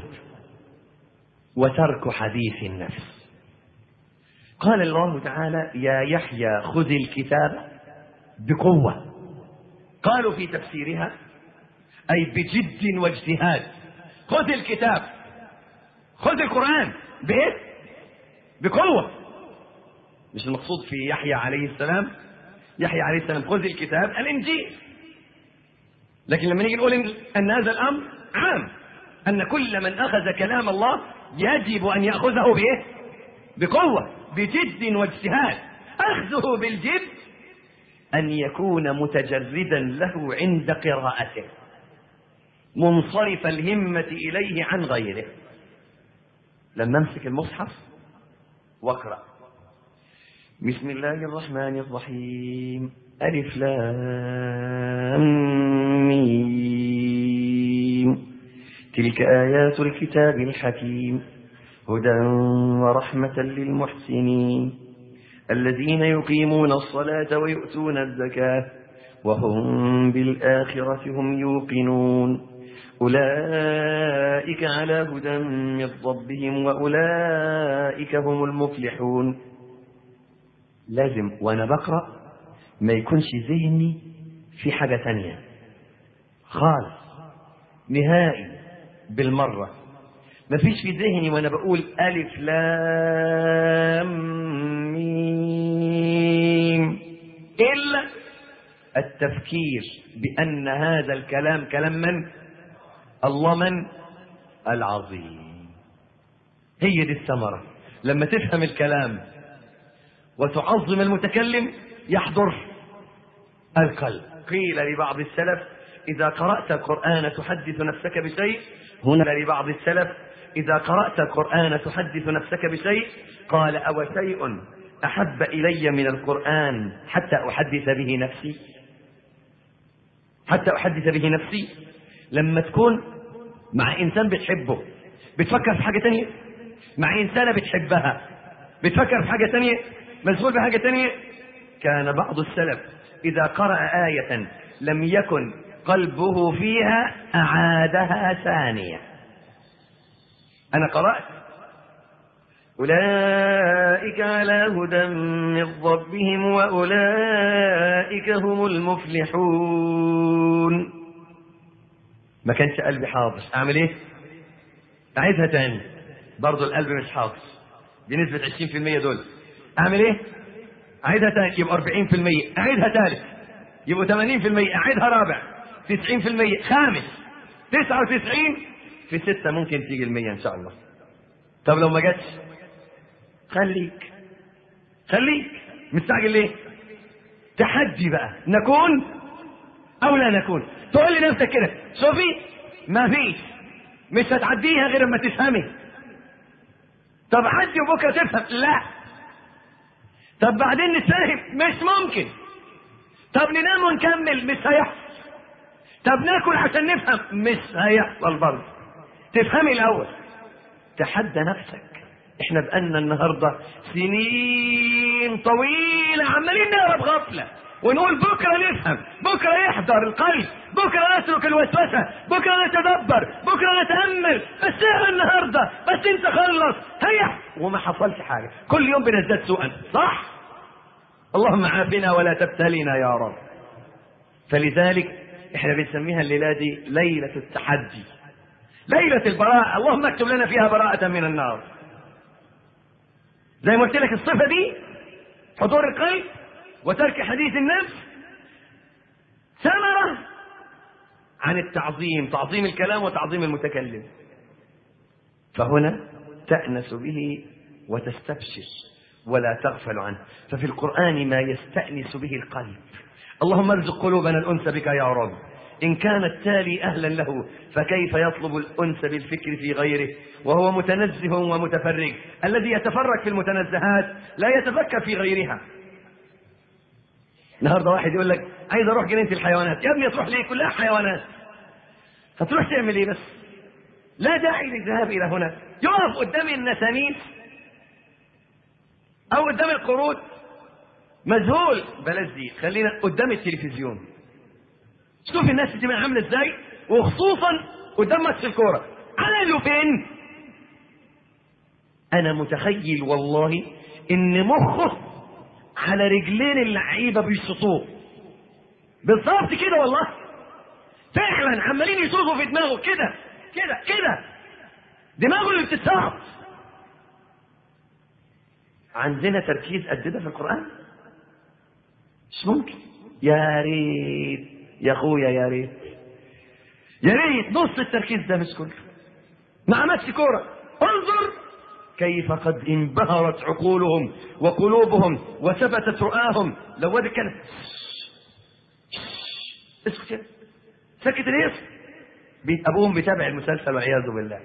وترك حديث النفس. قال الله تعالى: يا يحيى خذ الكتاب بقوة. قالوا في تفسيرها أي بجد واجتهاد. خذ الكتاب، خذ القرآن بإيه؟ بقوة. مش المقصود في يحيى عليه السلام، يحيى عليه السلام خذ الكتاب الإنجيل، لكن لما نيجي نقول أن هذا الأمر عام، أن كل من أخذ كلام الله يجب أن يأخذه بإيه؟ بقوة، بجد واجتهاد. أخذه بالجد أن يكون متجردا له عند قراءته، منصرف الهمة إليه عن غيره. لما امسك المصحف واقرأ بسم الله الرحمن الرحيم ألف لام ميم تلك آيات الكتاب الحكيم هدى ورحمة للمحسنين الذين يقيمون الصلاة ويؤتون الزكاة وهم بالآخرة هم يوقنون أولئك على هدى من ربهم وأولئك هم المفلحون. لازم وأنا بقرأ ما يكونش ذهني في حاجة تانية خالص نهائي بالمرة. ما فيش في ذهني وأنا بقول ألف لام ميم إلا التفكير بأن هذا الكلام كلام من؟ الله من؟ العظيم. هي دي الثمرة. لما تفهم الكلام وتعظم المتكلم يحضر القلب. قيل لبعض السلف إذا قرأت القرآن تحدث نفسك بشيء. هنا لبعض السلف إذا قرأت القرآن تحدث نفسك بشيء. قال: أو شيء أحب إلي من القرآن حتى أحدث به نفسي، حتى أحدث به نفسي. لما تكون مع إنسان بتحبه بتفكر في حاجة تانية، مع إنسانة بتحبها بتفكر في حاجة تانية، مشغول بحاجة تانية. كان بعض السلف إذا قرأ آية لم يكن قلبه فيها أعادها ثانية. أنا قرأت أولئك على هدى من ربهم وأولئك هم المفلحون. ما كانش قلبي حاضر، أعمل إيه؟ أعيدها تاني، برضو القلب مش حاضر بنسبة عشرين في المية دول. أعمل إيه؟ أعيدها تاني يبقى أربعين في المية، أعيدها ثالث يبقى ثمانين في المية، أعيدها رابع تسعين في المية، خامس تسعة وتسعين، في ستة ممكن تيجي المية إن شاء الله. طب لو ما جاتش خليك خليك مستعجل ليه؟ تحدي بقى، نكون أو لا نكون. تقول لنفسك كده شوفي ما فيش، مش هتعديها غير لما تفهمي. طب عدي وبكرة تفهم، لا. طب بعدين نتفهم، مش ممكن. طب ننام ونكمل، مش هيحصل. طب ناكل عشان نفهم، مش هيحصل برضه. تفهمي الأول، تحدى نفسك. احنا بقالنا النهارده سنين طويلة عمالين نهرب غفلة ونقول بكرة نفهم، بكرة يحضر القلب، بكرة نترك الوسوسة، بكرة نتدبر، بكرة نتأمل، بس ايه النهارده، بس انت خلص هيا، وما حصلش حاجة. كل يوم بنزداد سوءا، صح؟ اللهم عافنا ولا تبتلينا يا رب. فلذلك احنا بنسميها الليلة دي ليلة التحدي، ليلة البراءة. اللهم اكتب لنا فيها براءة من النار. زي ما قلت لك الصفة دي حضور القلب وترك حديث النفس، ثمرة عن التعظيم، تعظيم الكلام وتعظيم المتكلم. فهنا تأنس به وتستبشر ولا تغفل عنه. ففي القرآن ما يستأنس به القلب. اللهم ارزق قلوبنا الأنس بك يا رب. إن كان التالي أهلا له فكيف يطلب الأنس بالفكر في غيره وهو متنزه ومتفرج. الذي يتفرج في المتنزهات لا يتفكر في غيرها. النهارده واحد يقول لك عايز اروح جنينة الحيوانات. يا ابني تروح ليه؟ كلها حيوانات. هتروح تعمل ايه بس؟ لا داعي للذهاب الى هنا. يقف قدام النسانيس او قدام القرود مذهول. بلاش دي، خلينا قدام التلفزيون. شوف الناس دي عامله ازاي، وخصوصا قدام ماتش الكوره. عملوا فين؟ انا متخيل والله ان مخه على رجلين اللعيبه بيشطوه بالظبط كده، والله فعلا عمالين يصوغوا في دماغه كده كده كده، دماغه اللي بتتصاب. عندنا تركيز قد ده في القرآن؟ مش ممكن. يا ريت يا اخويا، يا ريت يا ريت نص التركيز ده مش كله. ما عملش كوره. انظر كيف قد انبهرت عقولهم وقلوبهم وثبتت رؤاهم. لو واد كان اسكت يا سكت ليه؟ بيت ابوهم بيتابع المسلسل والعياذ بالله.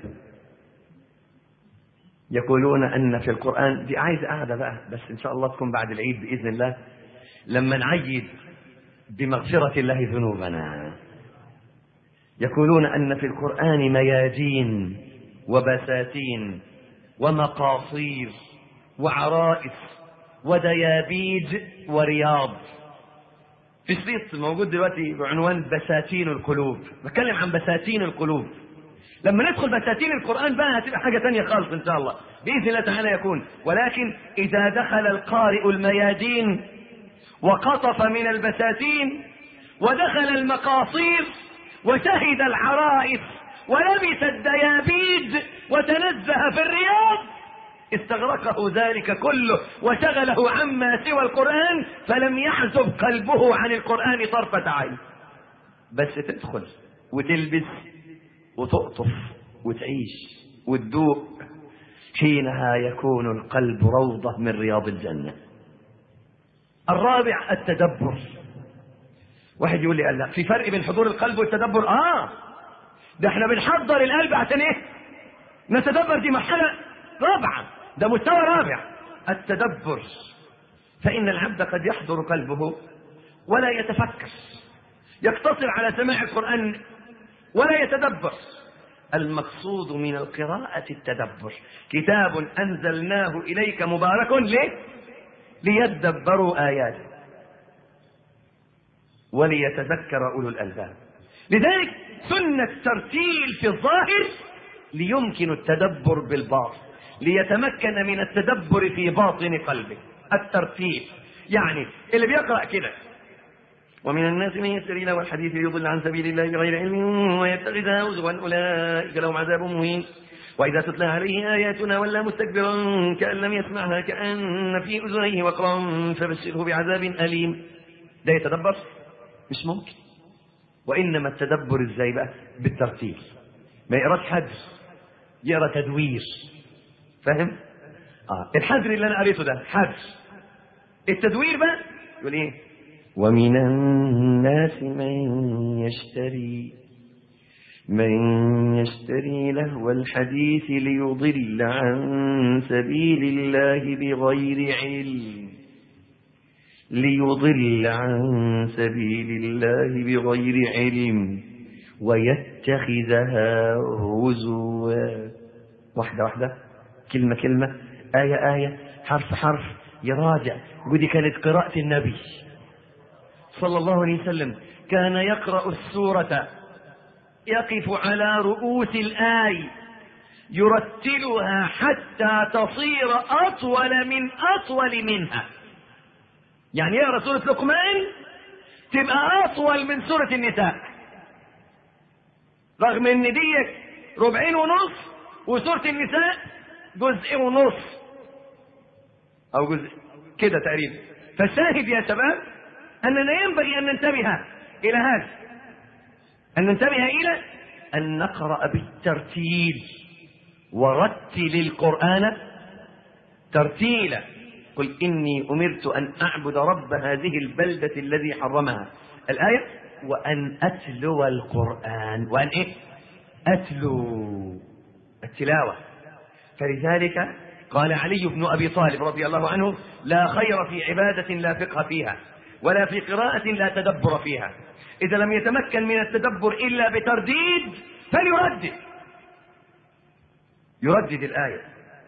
يقولون ان في القرآن دي عايز قاعده بقى، بس ان شاء الله تكون بعد العيد باذن الله، لما نعيد بمغفرة الله ذنوبنا. يقولون ان في القرآن ميادين وبساتين ومقاصير وعرائس وديابيج ورياض. في شريط موجود دلوقتي بعنوان بساتين القلوب، بتكلم عن بساتين القلوب. لما ندخل بساتين القرآن بقى هتبقى حاجة تانية خالص إن شاء الله بإذن الله تعالى يكون. ولكن إذا دخل القارئ الميادين وقطف من البساتين ودخل المقاصير وشهد العرائس ولبس الديابيج وتنزه في الرياض، استغرقه ذلك كله وشغله عما سوى القرآن، فلم يحزب قلبه عن القرآن طرفة عين. بس تدخل وتلبس وتقطف وتعيش وتذوق، حينها يكون القلب روضة من رياض الجنة. الرابع التدبر. واحد يقول لي قال لا، في فرق بين حضور القلب والتدبر. اه ده احنا بنحضر القلب عشان ايه؟ نتدبر. دي مرحلة رابعة، ده مستوى رابع التدبر. فإن العبد قد يحضر قلبه ولا يتفكر، يقتصر على سماع القرآن ولا يتدبر. المقصود من القراءة التدبر. كتاب أنزلناه إليك مبارك ليه؟ ليدبروا آياته وليتذكر أولو الألباب. لذلك سنة ترتيل في الظاهر ليمكن التدبر بالباطن، ليتمكن من التدبر في باطن قلبه. الترتيل يعني اللي بيقرأ كده ومن الناس من يشتري له الحديث ليضل عن سبيل الله بغير علم ويتخذها هزوا أولئك لهم عذاب مهين وإذا تتلى عليه آياتنا ولا مستكبرا كأن لم يسمعها كأن في أذنيه وقرا فبشره بعذاب أليم. ده يتدبر؟ مش ممكن. وإنما التدبر ازاي بقى؟ بالترتيل. ما يقراش حدر، يقرا تدوير. فاهم؟ اه الحدر اللي انا قريته ده حدر. التدوير بقى يقول ايه؟ ومن الناس من يشتري من يشتري لهو الحديث ليضل عن سبيل الله بغير علم ليضل عن سبيل الله بغير علم ويتخذها هزوا. واحدة واحدة، كلمة كلمة، آية آية، حرف حرف، يراجع. ودي كانت قراءة النبي صلى الله عليه وسلم. كان يقرأ السورة يقف على رؤوس الآي يرتلها حتى تصير أطول من أطول منها. يعني يقرأ سورة لقمان تبقى أطول من سورة النساء، رغم ان دي ربعين ونص وسورة النساء جزء ونص او جزء كده تقريبا. فالشاهد يا شباب اننا ينبغي ان ننتبه الى هذا، ان ننتبه الى ان نقرأ بالترتيل. ورتل القرآن ترتيلا. قل إني أمرت أن أعبد رب هذه البلدة الذي حرمها. الآية وأن أتلو القرآن. وأن إيه؟ أتلو، التلاوة. فلذلك قال علي بن أبي طالب رضي الله عنه: لا خير في عبادة لا فقه فيها ولا في قراءة لا تدبر فيها. إذا لم يتمكن من التدبر إلا بترديد فليردد، يردد الآية.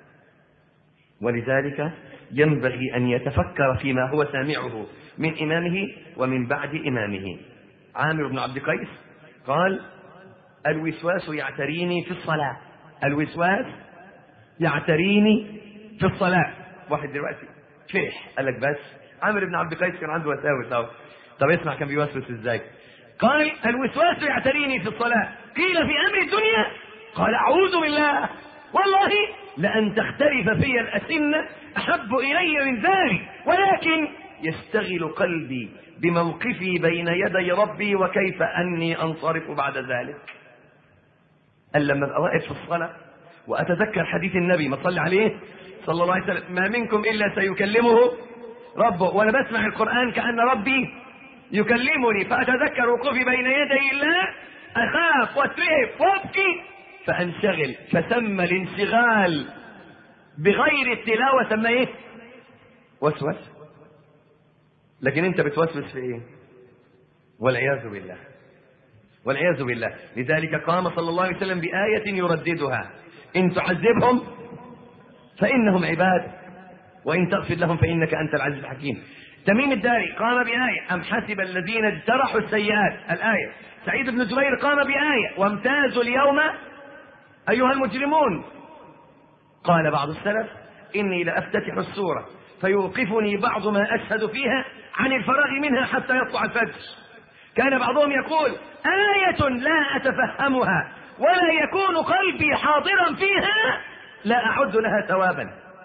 ولذلك ينبغي أن يتفكر فيما هو سامعه من إمامه ومن بعد إمامه. عامر بن عبد قيس قال: الوسواس يعتريني في الصلاة. الوسواس يعتريني في الصلاة. واحد دلوقتي فرح قال لك بس عامر بن عبد قيس كان عنده وساوس اهو. طب اسمع كان بيوسوس ازاي. قال: الوسواس يعتريني في الصلاة. قيل: في أمر الدنيا؟ قال: أعوذ بالله والله لأن تختلف في الأسنة أحب إلي من ذلك، ولكن يستغل قلبي بموقفي بين يدي ربي وكيف أني أنصرف بعد ذلك. قال: لما أبقى واقف في الصلاة وأتذكر حديث النبي ما صلى عليه صلى الله عليه وسلم: ما منكم إلا سيكلمه ربه، وأنا بسمع القرآن كأن ربي يكلمني، فأتذكر وقوفي بين يدي الله أخاف واترهب وابكي فأنشغل. فسمى الانشغال بغير التلاوة سمى ايه؟ وسوس. لكن انت بتوسوس في ايه؟ والعياذ بالله، والعياذ بالله. لذلك قام صلى الله عليه وسلم بآية يرددها: إن تعذبهم فإنهم عباد وإن تغفر لهم فإنك أنت العزيز الحكيم. تميم الداري قام بآية: أم حسب الذين اجترحوا السيئات. الآية. سعيد بن جبير قام بآية: وامتازوا اليوم أيها المجرمون. قال بعض السلف: إني لأفتتح السورة فيوقفني بعض ما أشهد فيها عن الفراغ منها حتى يطلع الفجر. كان بعضهم يقول: آية لا أتفهمها ولا يكون قلبي حاضرا فيها لا أعد لها ثوابا.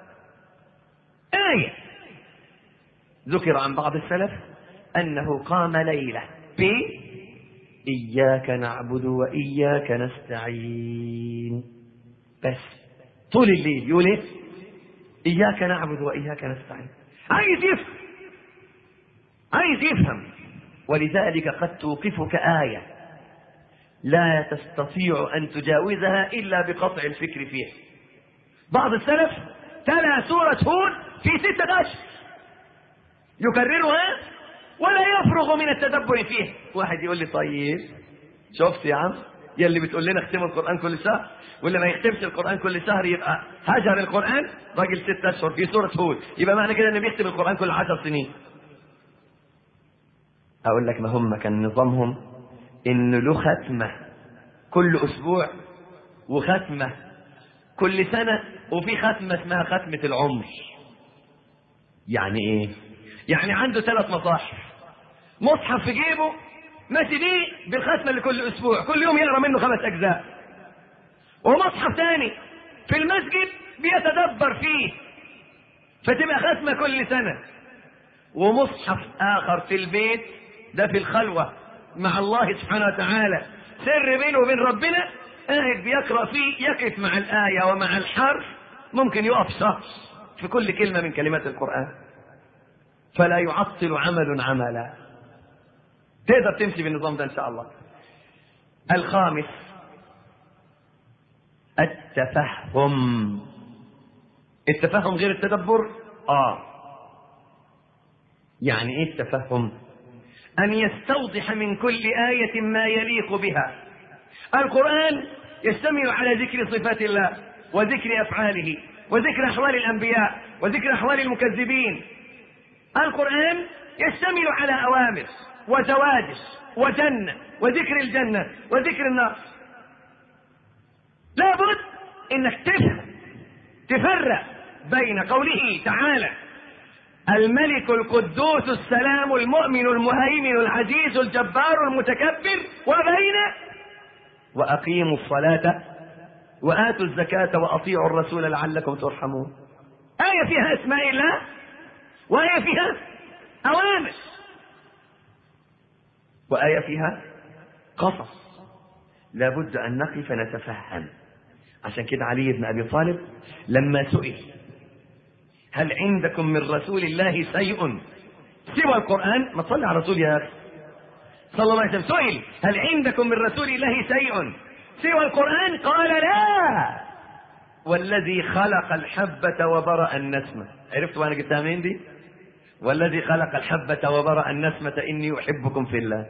آية. ذكر عن بعض السلف أنه قام ليلة ب إياك نعبد وإياك نستعين، بس طول الليل يقول إيه؟ إياك نعبد وإياك نستعين. عايز يفهم، عايز يفهم. ولذلك قد توقفك آية لا تستطيع أن تجاوزها إلا بقطع الفكر فيها. بعض السلف تلا سورة هود في ستة أشهر يكررها ولا يفرغ من التدبر فيه. واحد يقول لي: طيب شفت يا عم يلي بتقول لنا اختموا القرآن كل شهر، واللي ما يختمش القرآن كل شهر يبقى هجر القرآن. راجل ست أشهر في سورة هود، يبقى معنى كده انه بيختم القرآن كل عشر سنين. أقول لك: ما هم كان نظامهم إن له ختمة كل أسبوع وختمة كل سنة، وفي ختمة اسمها ختمة العمر. يعني إيه؟ يعني عنده ثلاث مصاحف، مصحف في جيبه ماشي بيه بالختمة لكل أسبوع، كل يوم يقرأ منه خمس أجزاء، ومصحف ثاني في المسجد بيتدبر فيه، فتبقى ختمة كل سنة. ومصحف آخر في البيت، ده في الخلوة مع الله سبحانه وتعالى، سر بينه وبين ربنا، قاعد بيقرأ فيه، يقف مع الآية ومع الحرف، ممكن يقف شهر في كل كلمة من كلمات القرآن، فلا يعطل عمل عملا. تقدر تمشي بالنظام ده إن شاء الله. الخامس التفهم. التفهم غير التدبر. آه يعني إيه التفهم؟ أن يستوضح من كل آية ما يليق بها. القرآن يشتمل على ذكر صفات الله وذكر أفعاله وذكر أحوال الأنبياء وذكر أحوال المكذبين. القرآن يشتمل على أوامر وزواجر وجنة وذكر الجنة وذكر النار. لابد انك تفهم تفرق بين قوله تعالى الملك القدوس السلام المؤمن المهيمن العزيز الجبار المتكبر، وبين وأقيموا الصلاة وآتوا الزكاة وأطيعوا الرسول لعلكم ترحمون. آية فيها اسماء الله وآية فيها أوامر وآية فيها قصص. لابد أن نقف نتفهم. عشان كده علي بن أبي طالب لما سئل هل عندكم من رسول الله شيء سوى القرآن، ما تصلي على رسول يا أخي صلى الله عليه وسلم، سئل هل عندكم من رسول الله شيء سوى القرآن، قال لا والذي خلق الحبة وبرأ النسمة. عرفت وانا جبتها منين دي؟ والذي خلق الحبة وبرأ النسمة إني أحبكم في الله.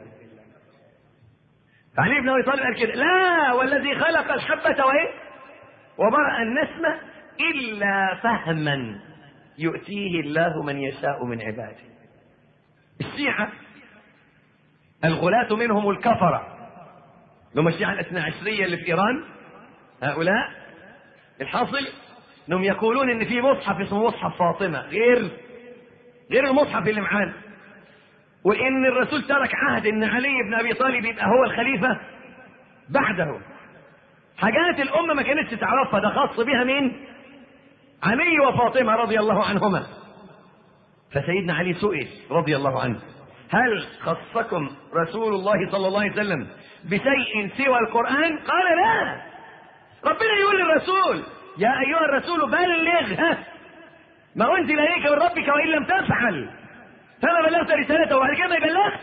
علي بن أبي طالب قال كده، لا والذي خلق الحبة وإيه وبرأ النسمة إلا فهما يؤتيه الله من يشاء من عباده. الشيعة الغلاة منهم الكفرة، لهم الشيعة الاثنى عشرية اللي في إيران، هؤلاء الحاصل انهم يقولون ان في مصحف اسمه مصحف فاطمة غير غير المصحف اللي معانا، وان الرسول ترك عهد ان علي بن ابي طالب يبقى هو الخليفة بعده. حاجات الامة ما كانتش تعرفها، ده خاص بها مين؟ علي وفاطمة رضي الله عنهما. فسيدنا علي سئل رضي الله عنه هل خصكم رسول الله صلى الله عليه وسلم بشيء سوى القرآن؟ قال لا. ربنا يقول للرسول يا أيها الرسول بلغ ها ما أنزل إليك من ربك وإن لم تفعل فما بلغت رسالته، وبعد كده ما يبلغش.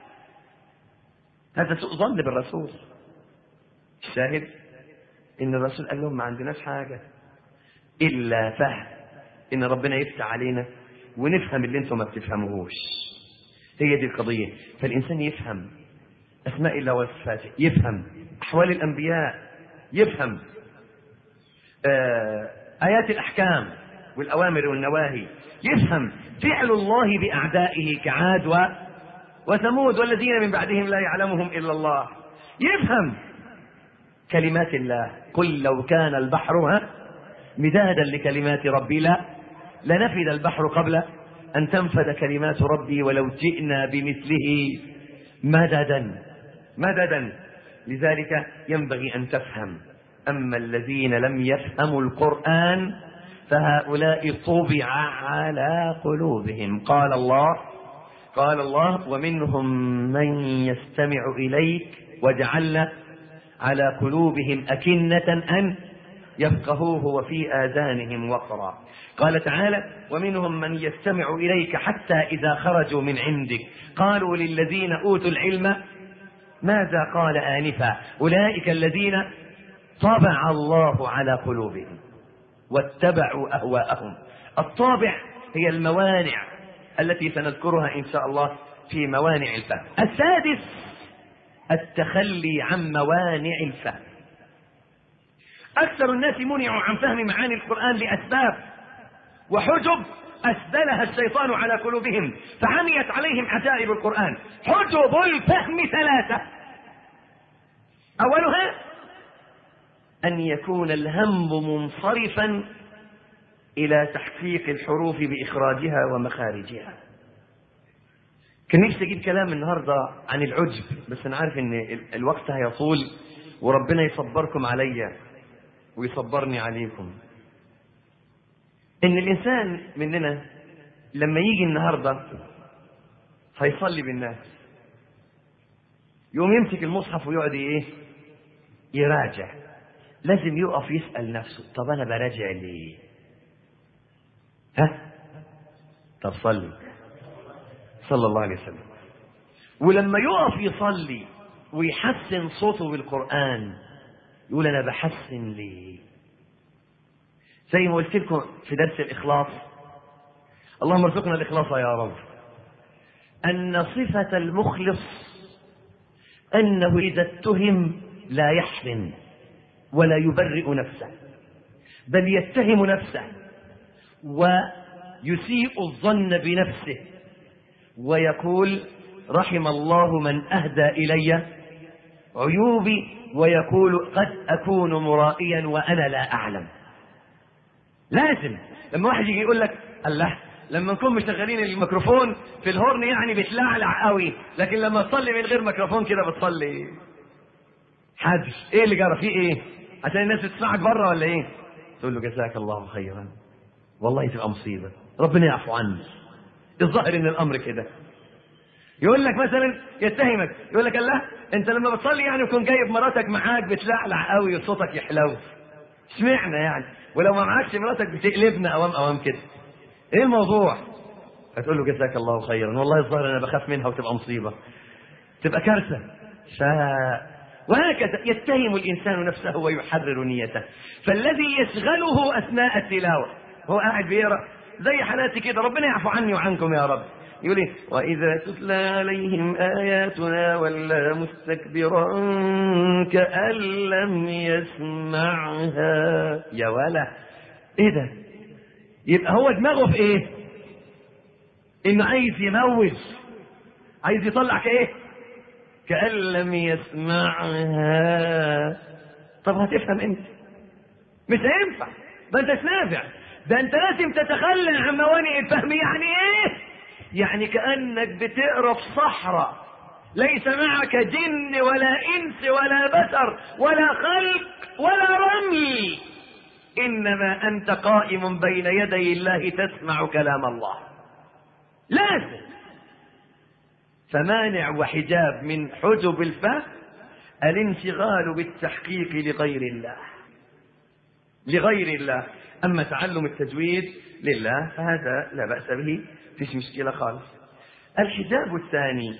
هذا سوء ظن بالرسول. الشاهد إن الرسول قال لهم ما عندناش حاجة إلا فهم إن ربنا يفتح علينا ونفهم اللي انتم ما بتفهموهوش. هي دي القضية. فالإنسان يفهم أسماء الله وصفاته، يفهم أحوال الأنبياء، يفهم آه آيات الأحكام والأوامر والنواهي، يفهم فعل الله بأعدائه كعاد و... وثمود والذين من بعدهم لا يعلمهم إلا الله، يفهم كلمات الله. قل لو كان البحر مدادا لكلمات ربي لا لنفد البحر قبل أن تنفد كلمات ربي ولو جئنا بمثله مددا مددا. لذلك ينبغي أن تفهم. أما الذين لم يفهموا القرآن فهؤلاء طبع على قلوبهم. قال الله قال الله ومنهم من يستمع إليك وجعلنا على قلوبهم أكنة أن يفقهوه وفي آذانهم وقرا. قال تعالى ومنهم من يستمع إليك حتى إذا خرجوا من عندك قالوا للذين أوتوا العلم ماذا قال آنفا أولئك الذين طبع الله على قلوبهم واتبعوا أهواءهم. الطابع هي الموانع التي سنذكرها إن شاء الله في موانع الفهم. السادس التخلي عن موانع الفهم. أكثر الناس منعوا عن فهم معاني القرآن لأسباب وحجب أسدلها الشيطان على قلوبهم فعميت عليهم عجائب القرآن. حجب الفهم ثلاثة. أولها أن يكون الهم منصرفا إلى تحقيق الحروف بإخراجها ومخارجها. كان نفسي أجيب كلام النهاردة عن العجب، بس أنا عارف أن الوقت هيطول وربنا يصبركم عليا. ويصبرني عليكم إن الإنسان مننا لما يجي النهاردة هيصلي بالناس يقوم يمسك المصحف ويقعد إيه يراجع، لازم يقف يسأل نفسه طب أنا براجع ليه؟ ها؟ طب صلي صلى الله عليه وسلم. ولما يقف يصلي ويحسن صوته بالقرآن يقول أنا بحسن ليه؟ زي ما قلت لكم في درس الإخلاص، اللهم ارزقنا الإخلاص يا رب، أن صفة المخلص أنه إذا اتهم لا يحزن ولا يبرئ نفسه، بل يتهم نفسه ويسيء الظن بنفسه ويقول رحم الله من أهدى إلي عيوبي، ويقول قد أكون مرائيا وأنا لا أعلم. لازم لما واحد يجي يقول لك الله لما نكون مشغلين الميكروفون في الهورن يعني بتلعلع قوي، لكن لما تصلي من غير ميكروفون كده بتصلي حاج، ايه اللي جرى فيه ايه؟ عشان الناس بتسمعك بره ولا ايه؟ تقول له جزاك الله خيرا، والله تبقى مصيبه، ربنا يعفو عنك. الظاهر ان الامر كده. يقول لك مثلا يتهمك يقول لك الله انت لما بتصلي يعني وكون جايب مراتك معاك بتلعلع قوي وصوتك يحلو، اشمعنى يعني؟ ولو ما معكش مراتك بتقلبنا اوام اوام كده، ايه الموضوع؟ هتقول له جزاك الله خيرا، والله الظاهر انا بخاف منها وتبقى مصيبه، تبقى كارثه. ف وهكذا يتهم الانسان نفسه ويحرر نيته. فالذي يشغله اثناء التلاوه هو قاعد بيقرا زي حالاتي كده، ربنا يعفو عني وعنكم يا رب، يقول ايه واذا تتلى عليهم اياتنا ولى مستكبرا كأن لم يسمعها. يا ولا ايه ده؟ يبقى هو دماغه في ايه؟ انه عايز يموج، عايز يطلع كايه؟ كأن لم يسمعها. طب هتفهم انت؟ مش هينفع، ده انت نافع، ده انت لازم تتخلى عن موانئ الفهم. يعني ايه؟ يعني كأنك بتقرا في صحراء ليس معك جن ولا انس ولا بشر ولا خلق ولا رمل، انما انت قائم بين يدي الله تسمع كلام الله. لازم. فمانع وحجاب من حجب الفهم الانشغال بالتحقيق لغير الله لغير الله. اما تعلم التجويد لله فهذا لا بأس به، فيش مشكلة خالص. الحجاب الثاني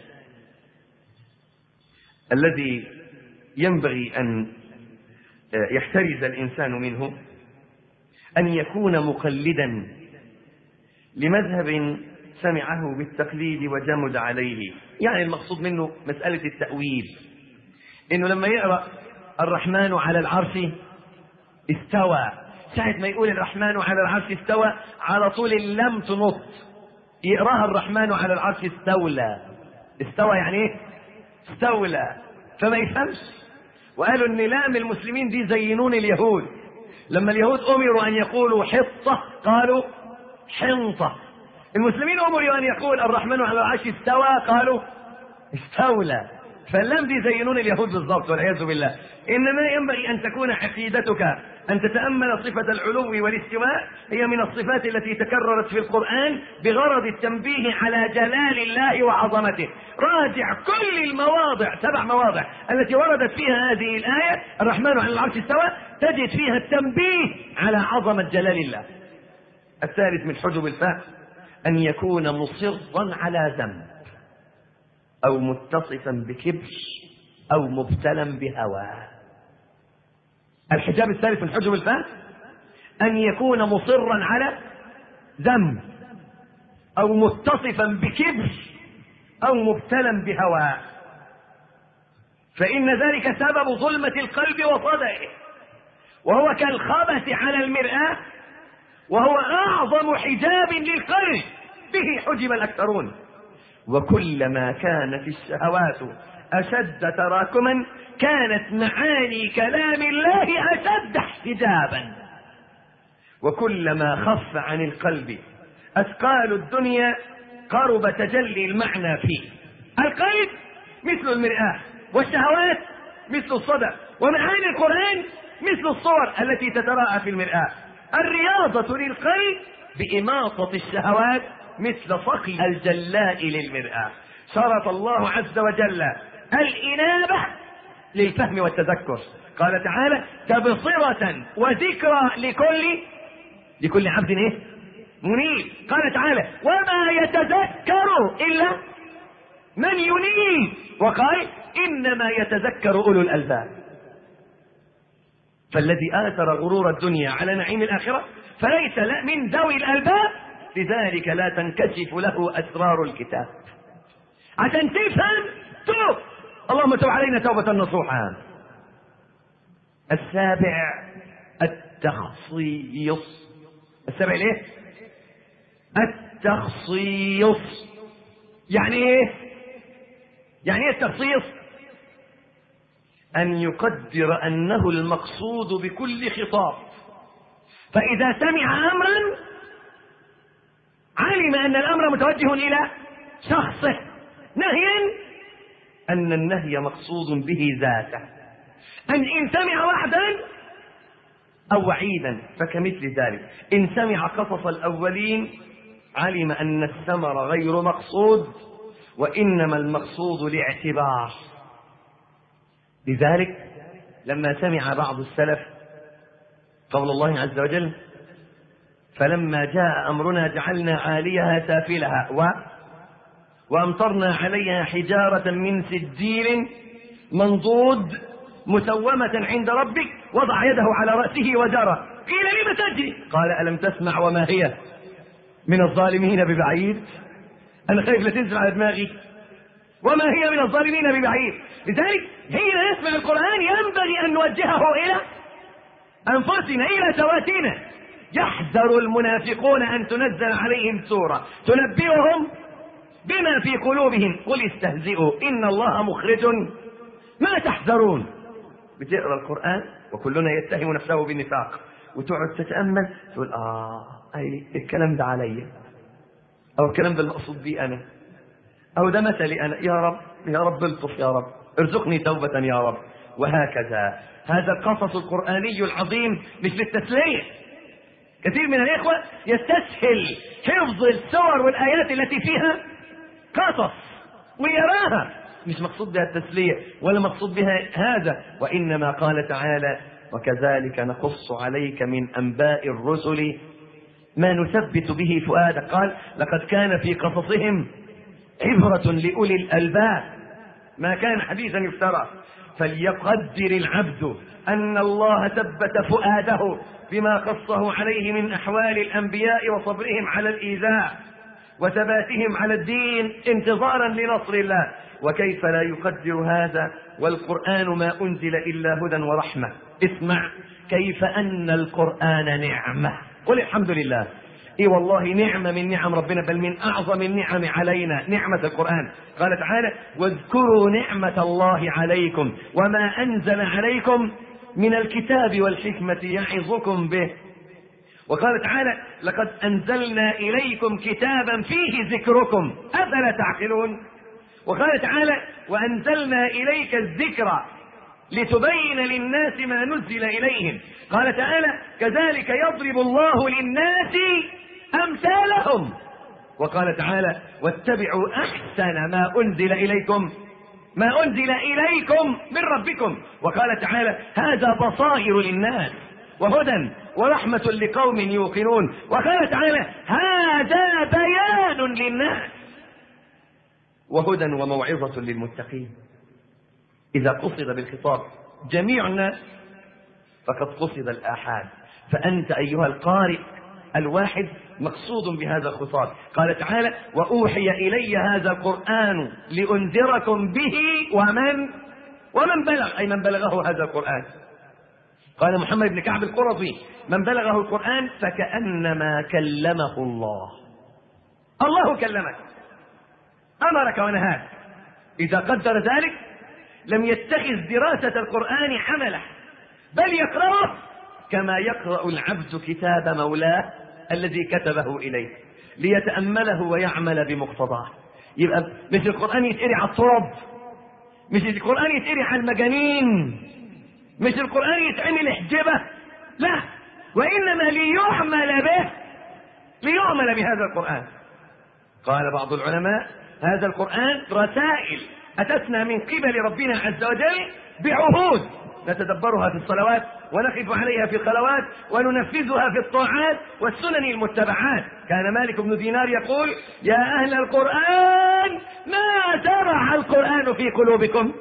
الذي ينبغي أن يحترز الإنسان منه أن يكون مقلدا لمذهب سمعه بالتقليد وجمد عليه. يعني المقصود منه مسألة التأويل، إنه لما يقرأ الرحمن على العرش استوى، ساعة ما يقول الرحمن على العرش استوى على طول اللام تنط، يقراها الرحمن على العرش استولى. استوى يعني ايه؟ استولى. فما يفهمش. وقالوا ان لام المسلمين دي زينون اليهود، لما اليهود امروا ان يقولوا حطة قالوا حنطة، المسلمين امروا ان يقول الرحمن على العرش استوى قالوا استولى. فاللام دي زينون اليهود بالضبط والعياذ بالله. انما ينبغي ان تكون عقيدتك أن تتأمل صفة العلو والاستواء، هي من الصفات التي تكررت في القرآن بغرض التنبيه على جلال الله وعظمته. راجع كل المواضع، سبع مواضع التي وردت فيها هذه الآية الرحمن على العرش استوى، تجد فيها التنبيه على عظمة جلال الله. الثالث من حجب الفهم أن يكون مصرا على ذنب أو متصفا بكبر أو مبتلا بهوى. الحجاب الثالث من حجب الفهم أن يكون مصرا على ذنب أو متصفا بكبر أو مبتلا بهوى، فإن ذلك سبب ظلمة القلب وصدئه، وهو كالخبث على المرآة، وهو أعظم حجاب للقلب، به حجب الأكثرون. وكلما كانت الشهوات أشد تراكما كانت معاني كلام الله أشد احتجابا. وكلما خف عن القلب أثقال الدنيا قرب تجلي المعنى فيه. القلب مثل المرآة، والشهوات مثل الصدى، ومعاني القرآن مثل الصور التي تتراءى في المرآة. الرياضة للقلب بإماطة الشهوات مثل صقل الجلاء للمرآة. شرط الله عز وجل الإنابة للفهم والتذكر. قال تعالى تبصرة وذكرى لكل لكل عبد ايه منيب. قال تعالى وما يتذكر إلا من ينيب، وقال إنما يتذكر أولو الألباب. فالذي آثر غرور الدنيا على نعيم الآخرة فليس من ذوي الألباب، لذلك لا تنكشف له أسرار الكتاب. عشان تفهم توب، اللهم تب علينا توبة نصوحا. السابع التخصيص. السابع ليه؟ التخصيص يعني ايه؟ يعني ايه التخصيص؟ أن يقدر أنه المقصود بكل خطاب، فإذا سمع أمرا علم أن الأمر متوجه إلى شخصه، نهيا أن النهي مقصود به ذاته. أن إن سمع وعدا أو وعيدا فكمثل ذلك، إن سمع قصص الأولين علم أن الثمر غير مقصود وإنما المقصود لاعتبار. لذلك لما سمع بعض السلف قول الله عز وجل فلما جاء أمرنا جعلنا عاليها سافلها و وأمطرنا عليها حجارة من سجيل منضود مسومة عند ربك وضع يده على رأسه وجرى قيل لم تجري قال ألم تسمع وما هي من الظالمين ببعيد. أنا خايف لا تنزل على دماغي. وما هي من الظالمين ببعيد. لذلك حين نسمع القرآن ينبغي أن نوجهه إلى أنفسنا إلى ذواتنا. يحذر المنافقون أن تنزل عليهم سورة تنبئهم بما في قلوبهم قل استهزئوا إن الله مخرج ما تحذرون. بتقرأ القرآن وكلنا يتهم نفسه بالنفاق وتقعد تتأمل تقول آه أي الكلام ده علي، أو الكلام ده المقصود بي أنا، أو ده مثلي أنا، يا رب يا رب الطف يا رب ارزقني توبة يا رب. وهكذا هذا القصص القرآني العظيم مش للتسلية. كثير من الإخوة يستسهل حفظ السور والآيات التي فيها قصص ويراها، مش مقصود بها التسلية ولا مقصود بها هذا، وإنما قال تعالى وكذلك نقص عليك من أنباء الرسل ما نثبت به فؤادك. قال لقد كان في قصصهم عبرة لأولي الألباب ما كان حديثا يفترى. فليقدر العبد أن الله ثبت فؤاده بما قصه عليه من أحوال الأنبياء وصبرهم على الإيذاء وثباتهم على الدين انتظارا لنصر الله. وكيف لا يقدر هذا والقرآن ما أنزل إلا هدى ورحمة. اسمع كيف أن القرآن نعمة. قل الحمد لله. اي والله نعمة من نعم ربنا، بل من أعظم النعم علينا نعمة القرآن. قال تعالى واذكروا نعمة الله عليكم وما أنزل عليكم من الكتاب والحكمة يعظكم به. وقال تعالى لقد أنزلنا إليكم كتابا فيه ذكركم أفلا تعقلون. وقال تعالى وأنزلنا إليك الذكر لتبين للناس ما نزل إليهم. قال تعالى كذلك يضرب الله للناس أمثالهم. وقال تعالى واتبعوا أحسن ما أنزل إليكم ما أنزل إليكم من ربكم. وقال تعالى هذا بصائر للناس وهدى ورحمة لقوم يوقنون. وقال تعالى هذا بيان للناس وهدى وموعظة للمتقين. إذا قصد بالخطاب جميع الناس فقد قصد الآحاد، فأنت أيها القارئ الواحد مقصود بهذا الخطاب. قال تعالى وأوحي إلي هذا القرآن لأنذركم به ومن ومن بلغ، أي من بلغه هذا القرآن. قال محمد بن كعب القرظي من بلغه القرآن فكأنما كلمه الله. الله كلمك أمرك ونهاك. إذا قدر ذلك لم يتخذ دراسة القرآن عمله، بل يقرأه كما يقرأ العبد كتاب مولاه الذي كتبه إليه ليتأمله ويعمل بمقتضاه. يبقى مش القرآن يتقري على الطرب، مش القرآن يتقري على المجانين، مش القرآن يتعمل احجبه، لا، وإنما ليعمل به، ليعمل بهذا القرآن. قال بعض العلماء هذا القرآن رسائل أتتنا من قبل ربنا عز وجل بعهود نتدبرها في الصلوات ونقف عليها في الخلوات وننفذها في الطاعات والسنن المتبعات. كان مالك بن دينار يقول: يا أهل القرآن ما زرع القرآن في قلوبكم،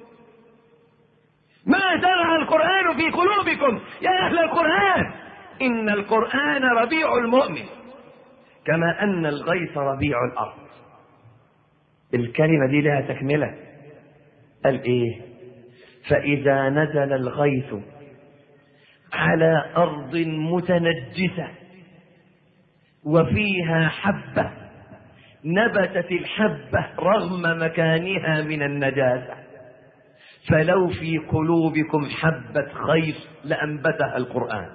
ما زرع القرآن في قلوبكم يا أهل القرآن، إن القرآن ربيع المؤمن كما أن الغيث ربيع الأرض. الكلمة دي لها تكملة، قال إيه؟ فإذا نزل الغيث على أرض متنجسة وفيها حبة نبتت الحبة رغم مكانها من النجاسة، فلو في قلوبكم حبة خير لأنبتها القرآن.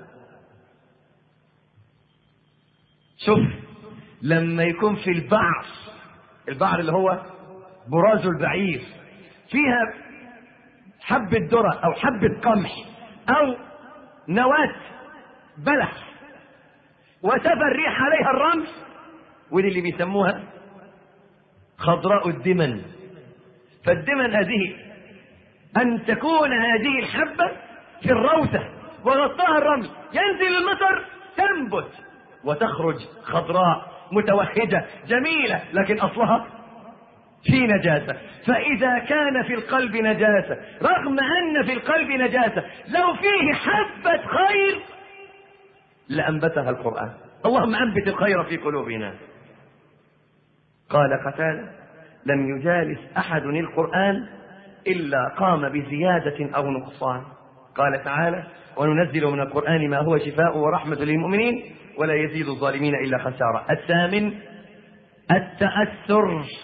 شوف، لما يكون في البعر، البعر اللي هو براز البعير، فيها حبة ذرة أو حبة قمح أو نواة بلح وتفى الريح عليها الرمل، ودي اللي بيسموها خضراء الدمن. فالدمن هذه أن تكون هذه الحبة في الروثة وغطاها الرمل، ينزل المطر تنبت وتخرج خضراء متوهجة جميلة، لكن أصلها في نجاسة. فإذا كان في القلب نجاسة رغم أن في القلب نجاسة لو فيه حبة خير لأنبتها القرآن. اللهم أنبت الخير في قلوبنا. قال قتادة: لم يجالس أحد القرآن إلا قام بزيادة أو نقصان. قال تعالى: وننزل من القرآن ما هو شفاء ورحمة للمؤمنين ولا يزيد الظالمين إلا خسارة. الثامن التأثر،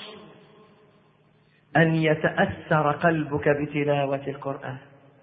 أن يتأثر قلبك بتلاوة القرآن.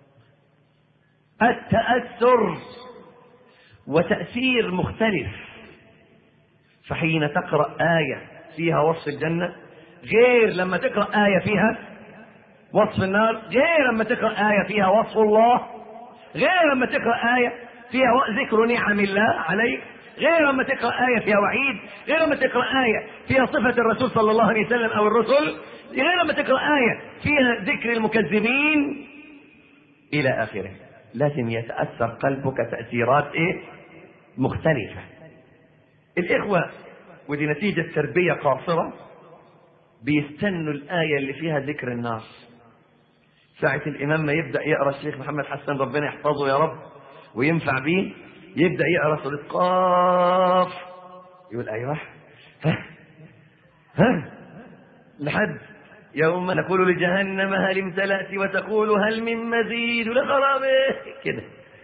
التأثر وتأثير مختلف. فحين تقرأ آية فيها وصف الجنة غير لما تقرأ آية فيها وصف النار، غير لما تقرأ آية فيها وصف الله، غير لما تقرأ آية فيها ذكر نعم الله عليك، غير لما تقرأ آية فيها وعيد، غير لما تقرأ آية فيها صفة الرسول صلى الله عليه وسلم أو الرسل، غير لما تقرأ آية فيها ذكر المكذبين إلى آخره. لازم يتأثر قلبك تأثيرات إيه؟ مختلفة. الإخوة، ودي نتيجة تربية قاصرة، بيستنوا الآية اللي فيها ذكر النار. ساعة الإمام ما يبدأ يقرأ الشيخ محمد حسن ربنا يحفظه يا رب وينفع بيه، يبدأ يقرأ سورة قاف، يقول أيوه ها ها لحد يوم نقول لجهنم هل امتلأت وتقول هل من مزيد لخرابه كده.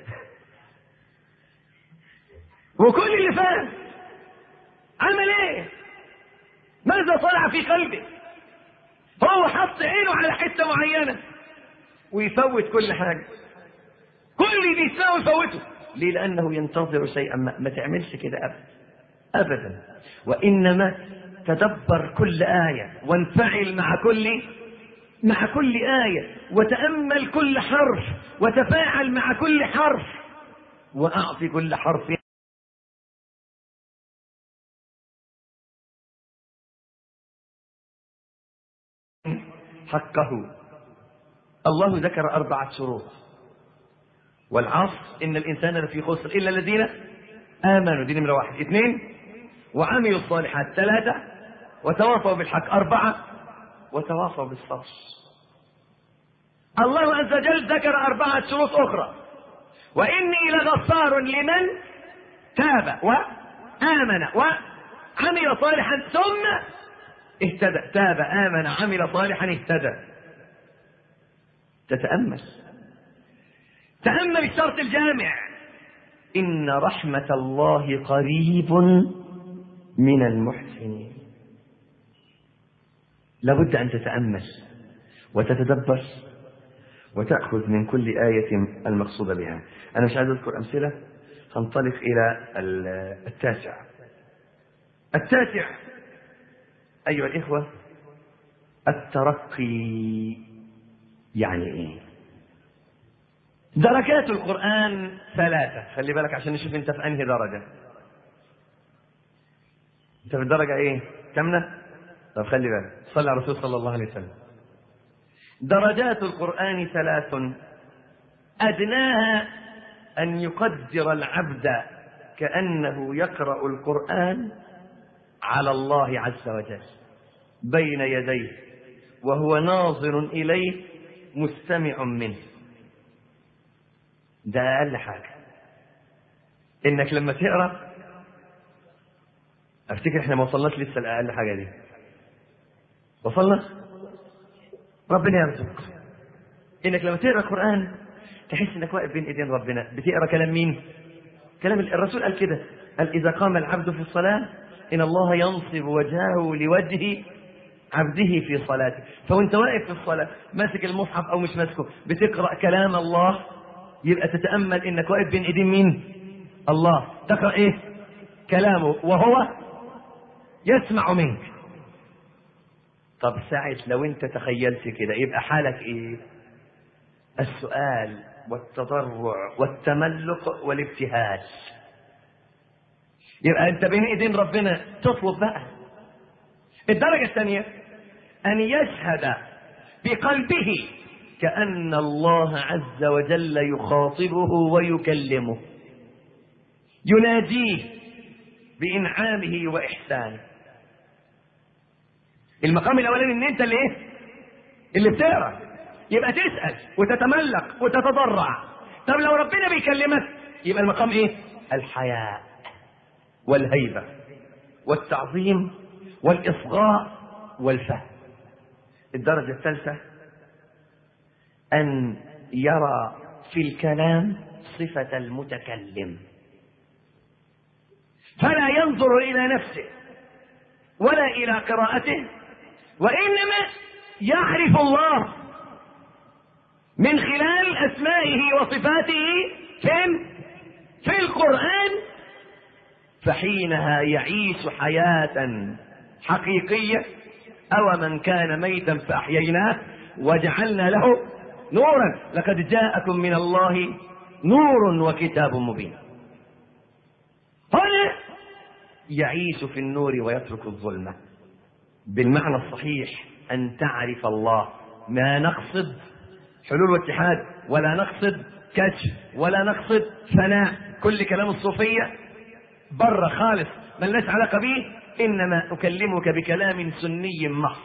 وكل اللي فات عمل ايه؟ ماذا طلع في قلبه؟ هو حط عينه على حتة معينة ويفوت كل حاجة، كل اللي بيساوي يفوته. ليه؟ لأنه ينتظر شيئا ما. ما تعملش كده أبدا أبدا، وإنما تدبر كل آية وانفعل مع كل مع كل آية، وتأمل كل حرف وتفاعل مع كل حرف، وأعطي كل حرف حقه. الله ذكر أربعة شروط: والعصر إن الإنسان لفي خسر إلا الذين آمنوا، دي نمرة واحد. اثنين، وعملوا الصالحات. ثلاثة، وتواصوا بالحق. أربعة، وتواصوا بالصبر. الله عز وجل ذكر أربعة شروط أخرى: وإني لغفار لمن تاب وآمن وعمل صالحا ثم اهتدى. تاب، آمن، عمل صالحا، اهتدى. تتأمل تأمل الشرط الجامع: إن رحمة الله قريب من المحسنين. لابد أن تتأمل وتتدبر وتأخذ من كل آية المقصود بها. أنا مش عايز أذكر أمثلة، هنطلق إلى التاسع. التاسع أيها الإخوة، الترقي. يعني إيه؟ دركات القرآن ثلاثة، خلي بالك عشان نشوف انت في انهي درجة. انت في الدرجة ايه؟ كمنا؟ طب خلي بالك، صلى على الرسول صلى الله عليه وسلم. درجات القرآن ثلاث، أدناها أن يقدر العبد كأنه يقرأ القرآن على الله عز وجل بين يديه وهو ناظر إليه مستمع منه. ده أقل حاجة، إنك لما تقرأ، أفتكر إحنا ما وصلناش لسه الأقل حاجة دي. وصلنا؟ ربنا يرزق. إنك لما تقرأ القرآن تحس إنك واقف بين إيدين ربنا. بتقرأ كلام مين؟ كلام الرسول. قال كده، قال إذا قام العبد في الصلاة إن الله ينصب وجهه لوجه عبده في صلاته. فوانت واقف في الصلاة ماسك المصحف أو مش ماسكه بتقرأ كلام الله، يبقى تتأمل إنك واقف بين إيدين مين؟ الله. تقرأ إيه؟ كلامه وهو يسمع منك. طب ساعة لو انت تخيلت كده يبقى حالك ايه؟ السؤال والتضرع والتملق والابتهال. يبقى انت بين ايدين ربنا تطلب بقى. الدرجة الثانية ان يشهد بقلبه كأن الله عز وجل يخاطبه ويكلمه، يناديه بإنعامه وإحسانه. المقام الأولاني ان انت اللي ايه؟ اللي بتقرأ، يبقى تسأل وتتملق وتتضرع. طب لو ربنا بيكلمك يبقى المقام ايه؟ الحياء والهيبة والتعظيم والإصغاء والفهم. الدرجة الثالثة أن يرى في الكلام صفة المتكلم، فلا ينظر إلى نفسه ولا إلى قراءته، وإنما يعرف الله من خلال أسمائه وصفاته فين؟ في القرآن. فحينها يعيش حياة حقيقية. أو من كان ميتا فأحييناه وجعلنا له نورا لقد جاءكم من الله نور وكتاب مبين. هنا يعيش في النور ويترك الظلمة. بالمعنى الصحيح أن تعرف الله، ما نقصد حلول واتحاد ولا نقصد كشف ولا نقصد فناء. كل كلام الصوفية بره خالص ملناش علاقة به، إنما أكلمك بكلام سني محض.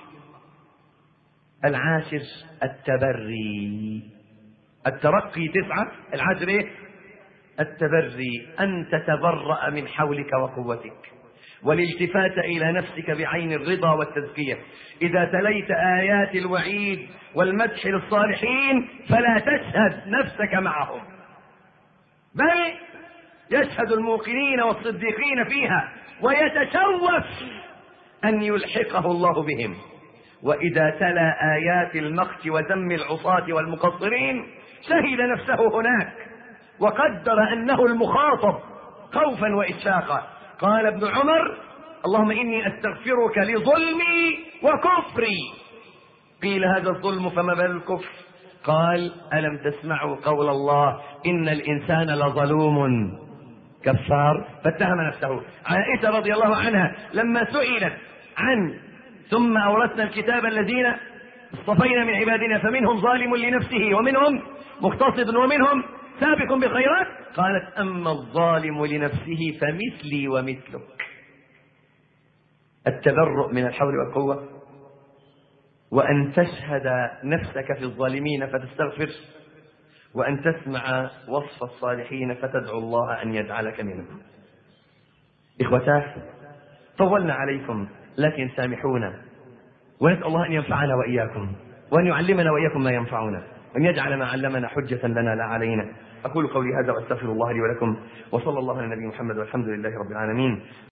العاشر التبري. الترقي تسعة، العاشر إيه؟ التبري، أن تتبرأ من حولك وقوتك والالتفات إلى نفسك بعين الرضا والتزكية. إذا تليت آيات الوعيد والمدح للصالحين فلا تشهد نفسك معهم، بل يشهد الموقنين والصديقين فيها ويتشوف أن يلحقه الله بهم. وإذا تلا آيات المقت وذم العصاة والمقصرين شهد نفسه هناك وقدر أنه المخاطب خوفا وإشفاقا. قال ابن عمر: اللهم إني أستغفرك لظلمي وكفري. قيل: هذا الظلم فما بال الكفر؟ قال: ألم تسمعوا قول الله إن الإنسان لظلوم كفار؟ فاتهم نفسه. عائشة رضي الله عنها لما سئلت عن ثم أورثنا الكتاب الذين اصطفينا من عبادنا فمنهم ظالم لنفسه ومنهم مقتصد ومنهم سابق بالخيرات، قالت: أما الظالم لنفسه فمثلي ومثلك. التبرؤ من الحول والقوة، وأن تشهد نفسك في الظالمين فتستغفر، وأن تسمع وصف الصالحين فتدعو الله أن يجعلك منهم. إخوتاه، طولنا عليكم لكن سامحونا، ونسأل الله أن ينفعنا وإياكم وأن يعلمنا وإياكم ما ينفعنا وأن يجعل ما علمنا حجة لنا لا علينا. أقول قولي هذا وأستغفر الله لي ولكم، وصلى الله على نبي محمد والحمد لله رب العالمين.